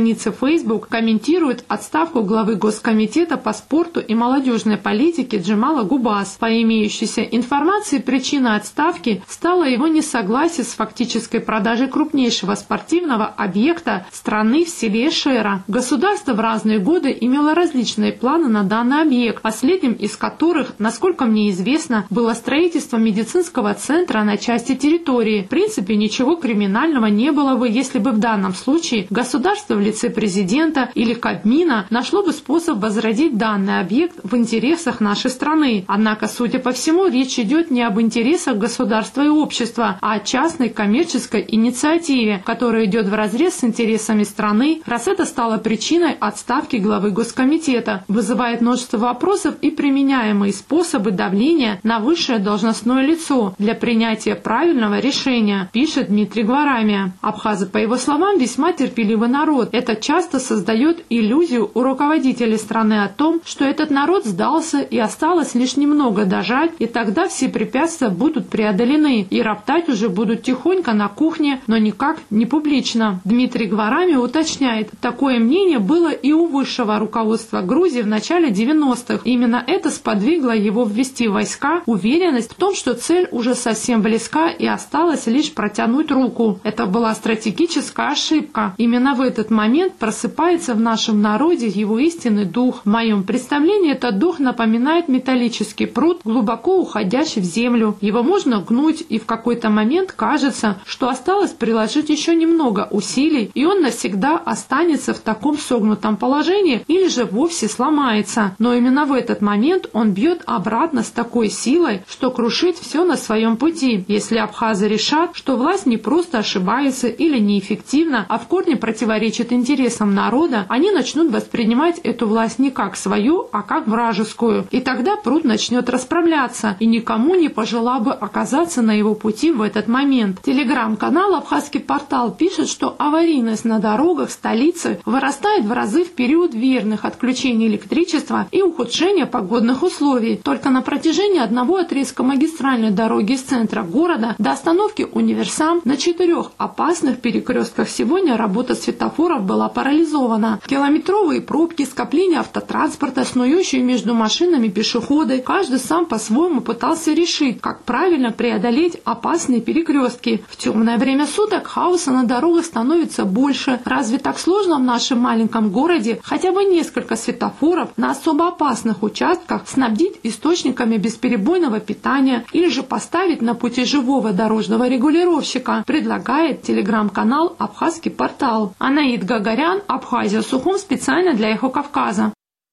Facebook, комментирует отставку главы Госкомитета по спорту и молодежной политике Джемала Губас. По имеющейся информации, причиной отставки стало его несогласие с фактической продажей крупнейшего спортивного объекта страны в селе Шера. Государство в разные годы имело различные планы на данный объект, последним из которых, насколько мне известно, было строительство медицинского центра на части территории. В принципе, ничего криминального не было бы, если бы в данном случае государство в лице президента или Кабмина нашло бы способ возродить данный объект в интересах нашей страны. Однако, судя по всему, речь идет не об интересах государства и общества, а о частной коммерческой инициативе, которая идет вразрез с интересами страны, раз это стало причиной отставки главы Госкомитета. Вызывает множество вопросов и применяемые способы давления на высшее должностное лицо для принятия правильного решения, пишет Дмитрий Гварамия. Абхазы, по его словам, весьма терпеливый народ. Это часто создает иллюзию у руководителей страны о том, что этот народ сдался и осталось лишь немного дожать, и тогда все препятствия будут преодолены, и роптать уже будут тихонько на кухне, но никак не публично. Дмитрий Гварамия уточняет, такое мнение было и у высшего руководства Грузии в начале 90-х. Именно это сподвигло его ввести в войска уверенность в том, что цель уже совсем близка и осталось лишь протянуть руку. Это была стратегическая ошибка. Именно в этот момент просыпается в нашем народе его истинный дух. В моем представлении этот дух напоминает металлический пруд, глубоко уходящий в землю. Его можно гнуть, и в какой-то момент кажется, что осталось приложить еще немного усилий, и он навсегда останется в таком согнутом положении или же вовсе сломается. Но именно в этот момент он бьет обратно с такой силой, что крушит все на своем пути. Если абхазы решат, что власть не просто ошибается или неэффективна, а в корне противоречит интересам народа, они начнут воспринимать эту власть не как свою, а как вражескую. И тогда пруд начнет расправляться, и никому не пожелал бы оказаться на его пути в этот момент. Телеграм-канал «Абхазский портал» пишет, что аварийность на дорогах столицы вырастает в разы в период верных отключений электричества и ухудшения погодных условий. Только на протяжении одного отрезка магистральной дороги из центра города до остановки «Универсам» на 4 опасных перекрестках сегодня работа светофоров была парализована. Километровые пробки, скопления автотранспорта, снующие между машинами пешеходы. Каждый сам по-своему пытался решить, как правильно преодолеть опасные перекрестки. В темное время суток хаоса на дорогах становится больше. Разве так сложно в нашем маленьком городе хотя бы несколько светофоров на особо опасных участках снабдить источниками бесперебойного питания или же поставить на пути живого дорожного регулировщика, предлагает телеграм-канал «Абхазский портал». Анаид Гагарян, Абхазия, Сухум, специально для «Эхо Кавказа».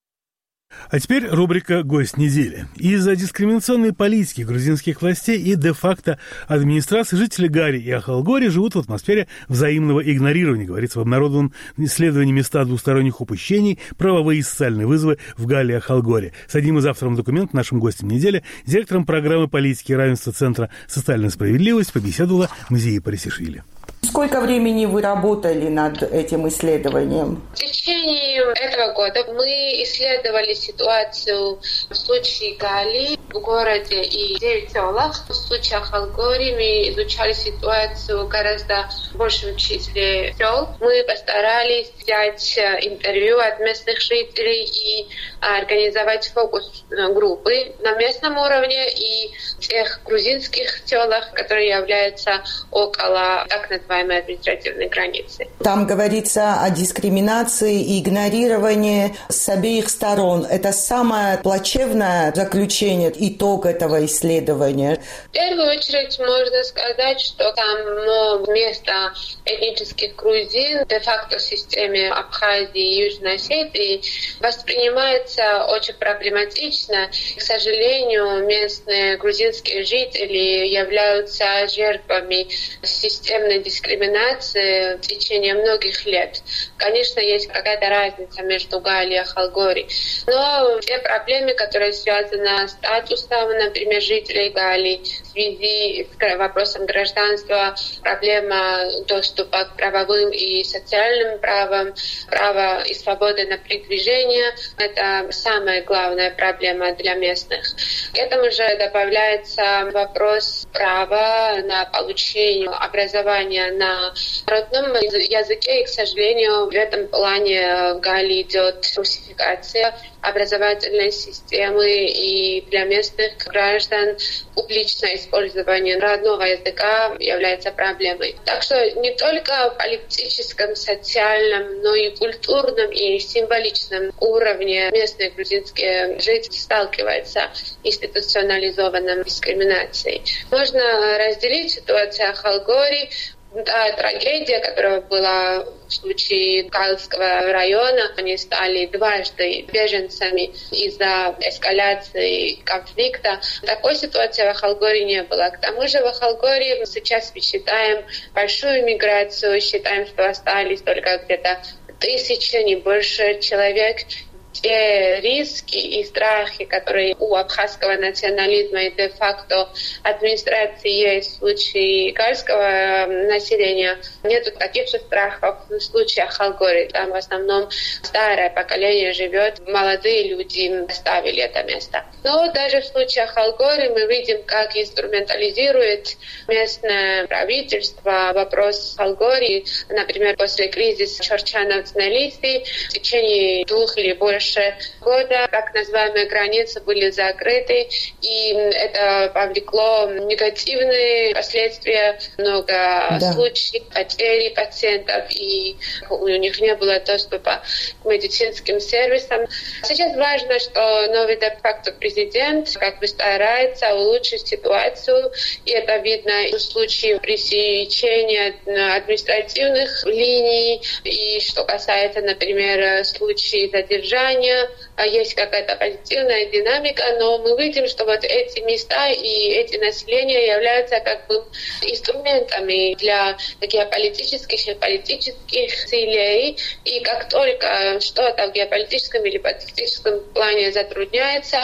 А теперь рубрика «Гость недели». Из-за дискриминационной политики грузинских властей и де-факто администрации жители Гали и Ахалгори живут в атмосфере взаимного игнорирования, говорится в обнародованном исследовании места двусторонних упущений, правовые и социальные вызовы в Гале и Ахалгоре. С одним из авторов документа, нашим гостем недели, директором программы политики и равенства Центра «Социальная справедливость» побеседовала Мзия Парисишвили. Сколько времени вы работали над этим исследованием? В течение этого года мы исследовали ситуацию в случае Гали в городе и 9 селах. В случае Ахалгори мы изучали ситуацию в гораздо большем числе сел. Мы постарались взять интервью от местных жителей и организовать фокус-группы на местном уровне и в тех грузинских селах, которые являются около так называемой административной границы. Там говорится о дискриминации и игнорировании с обеих сторон. Это самое плачевное заключение, итог этого исследования. В первую очередь можно сказать, что само место этнических грузин де-факто в системе Абхазии и Южной Осетии воспринимается очень проблематично. К сожалению, местные грузинские жители являются жертвами системной дискриминации в течение многих лет. Конечно, есть какая-то разница между Гали и Ахалгори, но те проблемы, которые связаны с статусом, например, жителей Гали в связи с вопросом гражданства, проблема доступа к правовым и социальным правам, права и свободы на передвижение — это самая главная проблема для местных. К этому же добавляется вопрос права на получение образования на на родном языке, и, к сожалению, в этом плане в Галлии идет русификация образовательной системы, и для местных граждан публичное использование родного языка является проблемой. Так что не только в политическом, социальном, но и культурном и символичном уровне местные грузинские жители сталкиваются с институционализованной дискриминацией. Можно разделить ситуацию Ахалгории. Та трагедия, которая была в случае Галского района, они стали дважды беженцами из-за эскалации конфликта. Такой ситуации в Ахалгории не было. К тому же в Ахалгории сейчас мы считаем большую миграцию, считаем, что остались только где-то 1000, не больше человек. Те риски и страхи, которые у абхазского национализма и де-факто администрации есть в случае галского населения, нету таких же страхов в случае Ахалгории. Там в основном старое поколение живет, молодые люди оставили это место. Но даже в случае Ахалгории мы видим, как инструментализирует местное правительство вопрос Ахалгории. Например, после кризиса Чорчановцнелиси в течение 2 или больше года так называемые границы были закрыты, и это повлекло негативные последствия, много случаев потери пациентов, и у них не было доступа к медицинским сервисам. Сейчас важно, что новый де-факто президент как бы старается улучшить ситуацию, и это видно в случае пресечения административных линий, и что касается, например, случаев задержания, есть какая-то позитивная динамика, но мы видим, что вот эти места и эти населения являются как бы инструментами для геополитических и политических целей, и как только что-то в геополитическом или политическом плане затрудняется,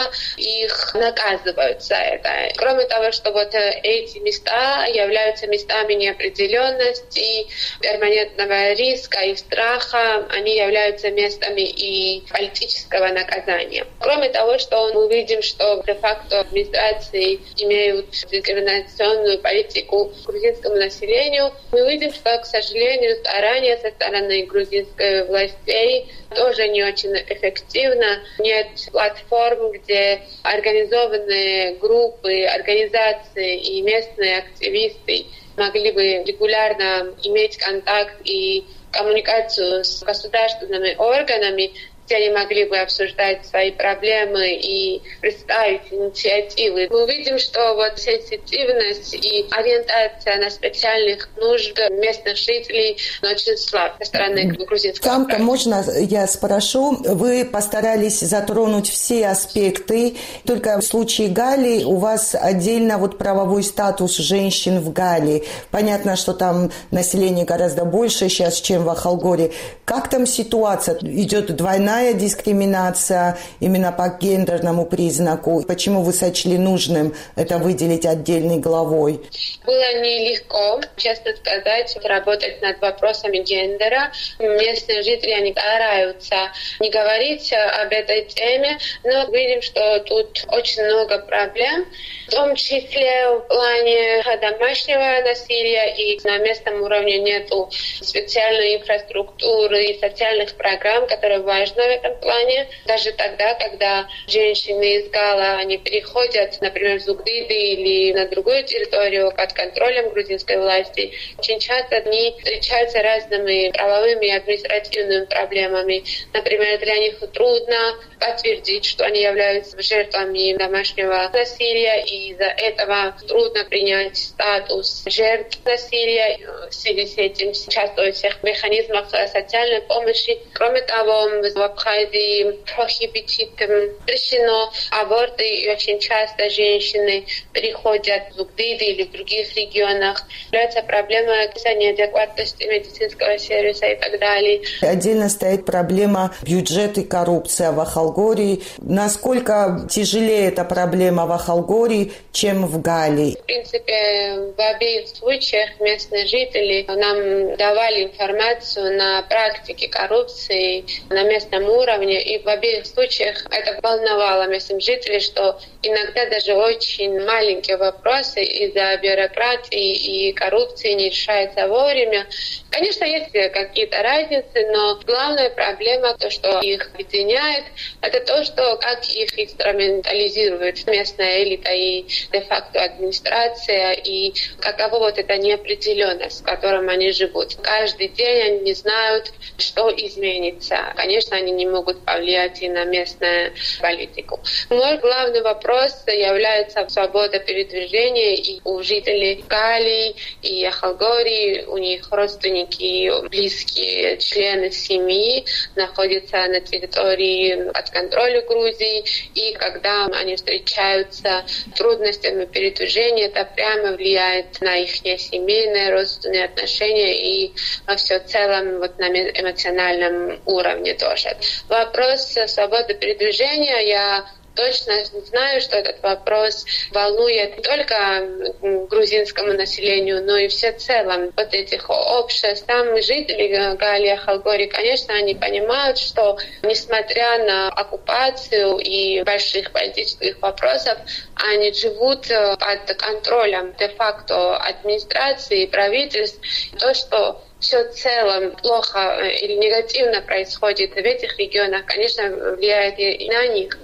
их наказывают за это. Кроме того, что вот эти места являются местами неопределенности, перманентного риска и страха, они являются местами и политического наказания. Кроме того, что мы видим, что де-факто администрации имеют дискриминационную политику к грузинскому населению, мы видим, что, к сожалению, старания со стороны грузинской властей тоже не очень эффективно. Нет платформ, где организованные группы, организации и местные активисты могли бы регулярно иметь контакт и коммуникацию с государственными органами, где они могли бы обсуждать свои проблемы и представить инициативы. Мы видим, что вот сенситивность и ориентация на специальных нужд местных жителей очень слабая со стороны грузинского. Там-то можно я спрошу? Вы постарались затронуть все аспекты. Только в случае Галлии у вас отдельно вот правовой статус женщин в Галлии. Понятно, что там население гораздо больше сейчас, чем в Ахалгории. Как там ситуация? Идет двойная дискриминация именно по гендерному признаку. Почему вы сочли нужным это выделить отдельной главой? Было нелегко, честно сказать, работать над вопросами гендера. Местные жители, они стараются не говорить об этой теме, но видим, что тут очень много проблем, в том числе в плане домашнего насилия, и на местном уровне нету специальной инфраструктуры и социальных программ, которые важны в этом плане. Даже тогда, когда женщины из Гала, они переходят, например, в Зугдиды или на другую территорию под контролем грузинской власти, очень часто они встречаются разными правовыми и административными проблемами. Например, для них трудно подтвердить, что они являются жертвами домашнего насилия, и из-за этого трудно принять статус жертв насилия. В связи с этим участвуют в всех механизмах социальной помощи. Кроме того, в Абхазии запрещено аборты, и очень часто женщины переходят в Зугдиды или в других регионах. Является проблема неадекватности медицинского сервиса и так далее. Отдельно стоит проблема бюджета и коррупция в Ахалгории. Насколько тяжелее эта проблема в Ахалгории, чем в Галлии? В принципе, в обеих случаях местные жители нам давали информацию на практике коррупции на местном местном уровне, и в обеих случаях это волновало местных жителей, что иногда даже очень маленькие вопросы из-за бюрократии и коррупции не решаются вовремя. Конечно, есть какие-то разницы, но главная проблема, то, что их объединяет, это то, что как их инструментализирует местная элита и де-факто администрация, и каково вот эта неопределенность, в которой они живут. Каждый день они не знают, что изменится. Конечно, они не могут повлиять и на местную политику. Мой главный вопрос является свобода передвижения, и у жителей Гали и Ахалгории, у них родственники, близкие члены семьи находятся на территории под контролем Грузии, и когда они встречаются с трудностями передвижения, это прямо влияет на их семейные, родственные отношения и все в целом вот на эмоциональном уровне тоже. Вопрос свободы передвижения, я точно знаю, что этот вопрос волнует не только грузинскому населению, но и все в целом вот этих обществ. Там жители Гали, Ахалгории, конечно, они понимают, что несмотря на оккупацию и больших политических вопросов, они живут под контролем де-факто администрации и правительств. То, что все в целом плохо или негативно происходит в этих регионах, конечно, влияет и на них.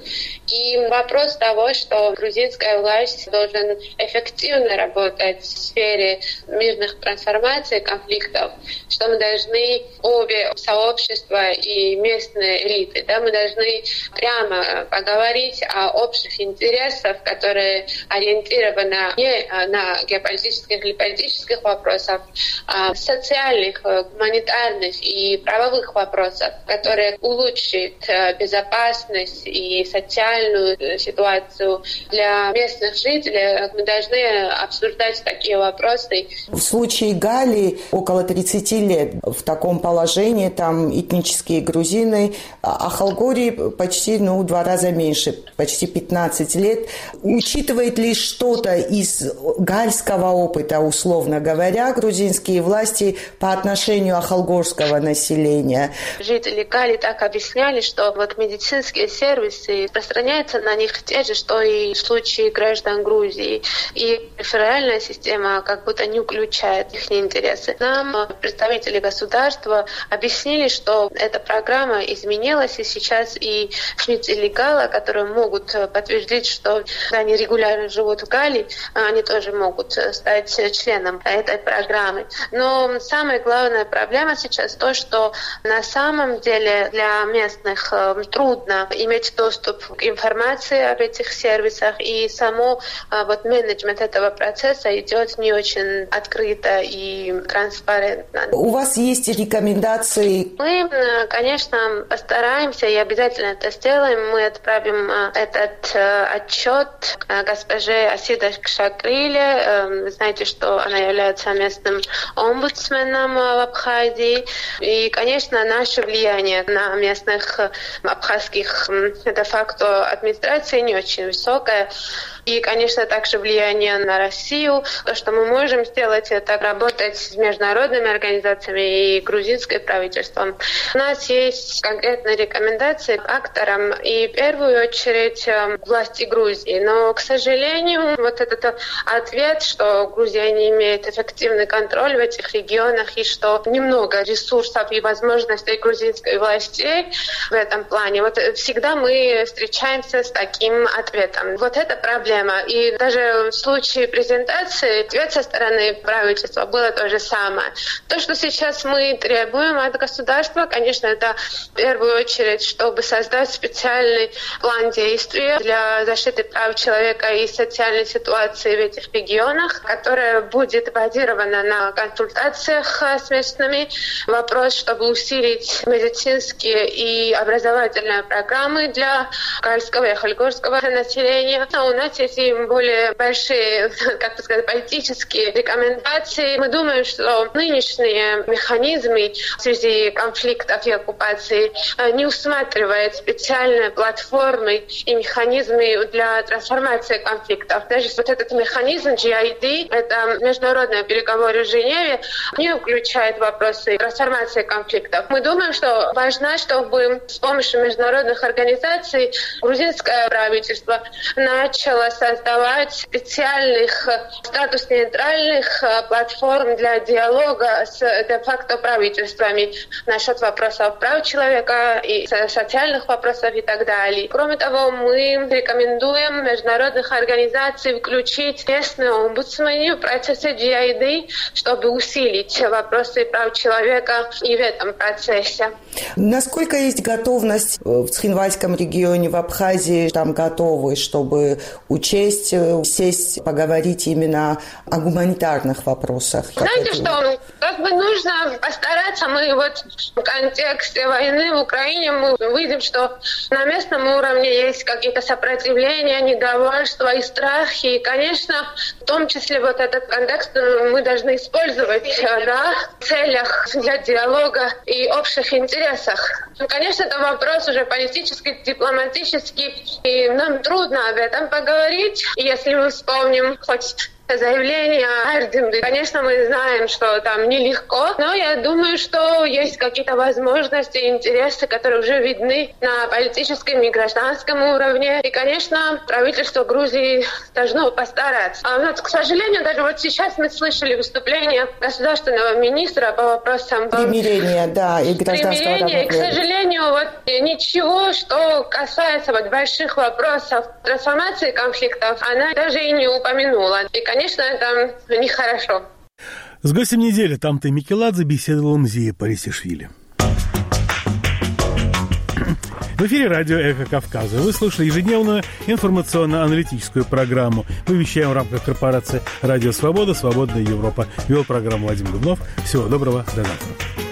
И вопрос того, что грузинская власть должна эффективно работать в сфере мирных трансформаций, конфликтов, что мы должны обе сообщества и местные элиты, да, мы должны прямо поговорить о общих интересах, которые ориентированы не на геополитических или политических вопросах, а социальных, гуманитарных и правовых вопросов, которые улучшат безопасность и социальную ситуацию для местных жителей. Мы должны обсуждать такие вопросы. В случае Гали около 30 лет в таком положении, там этнические грузины, а Ахалгории почти 2 раза меньше, почти 15 лет. Учитывает ли что-то из гальского опыта, условно говоря, грузинские власти по отношению ахалгорского населения? Жители Гали так объясняли, что вот медицинские сервисы распространяются на них те же, что и в случае граждан Грузии. И реферальная система как будто не включает их интересы. Нам представители государства объяснили, что эта программа изменилась, и сейчас и жители Гала, которые могут подтвердить, что они регулярно живут в Гали, они тоже могут стать членом этой программы. Но самая главная проблема сейчас то, что на самом деле для местных трудно иметь доступ к информации об этих сервисах, и само вот менеджмент этого процесса идет не очень открыто и транспарентно. У вас есть рекомендации? Мы, конечно, постараемся и обязательно это сделаем. Мы отправим этот отчет госпоже Асида Кшакриле. Вы знаете, что она является местным омбудсменом в Абхазии. И, конечно, наше влияние на местных абхазских де-факто администрации не очень высокое. И, конечно, также влияние на Россию. То, что мы можем сделать, это работать с международными организациями и грузинским правительством. У нас есть конкретные рекомендации акторам и в первую очередь власти Грузии. Но, к сожалению, вот этот ответ, что Грузия не имеет эффективный контроль в этих регионах и что немного ресурсов и возможностей грузинской власти в этом плане, вот всегда мы встречаемся с таким ответом. Вот это проблема. И даже в случае презентации ответ со стороны правительства было то же самое. То, что сейчас мы требуем от государства, конечно, это в первую очередь, чтобы создать специальный план действия для защиты прав человека и социальной ситуации в этих регионах, которая будет базирована на консультациях с местными. Вопрос, чтобы усилить медицинские и образовательные программы для гальского и ахалгорского населения. А у нас принимать эти более большие, политические рекомендации. Мы думаем, что нынешние механизмы в связи конфликтов и оккупации не усматривают специальные платформы и механизмы для трансформации конфликтов. Даже вот этот механизм GID, это международные переговоры в Женеве, не включает вопросы трансформации конфликтов. Мы думаем, что важно, чтобы с помощью международных организаций грузинское правительство начало создавать специальных статус-нейтральных платформ для диалога с де-факто правительствами насчет вопросов прав человека и социальных вопросов и так далее. Кроме того, мы рекомендуем международных организаций включить местные омбудсмены в процессе GID, чтобы усилить вопросы прав человека и в этом процессе. Насколько есть готовность в Цхинвальском регионе, в Абхазии, там готовы, чтобы учесть, сесть, поговорить именно о гуманитарных вопросах? Знаете что, нужно постараться. Мы в контексте войны в Украине мы видим, что на местном уровне есть какие-то сопротивления, недовольство и страхи. И, конечно, в том числе этот контекст мы должны использовать в целях для диалога и общих интересах. Конечно, это вопрос уже политический, дипломатический, и нам трудно об этом поговорить. Если мы вспомним хоть заявление Ардемды. Конечно, мы знаем, что там нелегко, но я думаю, что есть какие-то возможности и интересы, которые уже видны на политическом и гражданском уровне. И, конечно, правительство Грузии должно постараться. Но, к сожалению, даже сейчас мы слышали выступление государственного министра по вопросам примирения, да, и гражданского равноправия. К сожалению, ничего, что касается больших вопросов трансформации конфликтов, она даже и не упомянула. И, конечно, это нехорошо. С гостем недели Тамте Микеладзе беседовал Мзия Парисишвили. В эфире радио «Эхо Кавказа». Вы слушали ежедневную информационно-аналитическую программу. Мы вещаем в рамках корпорации «Радио Свобода», «Свободная Европа». Вел программу Вадим Дубнов. Всего доброго, до завтра.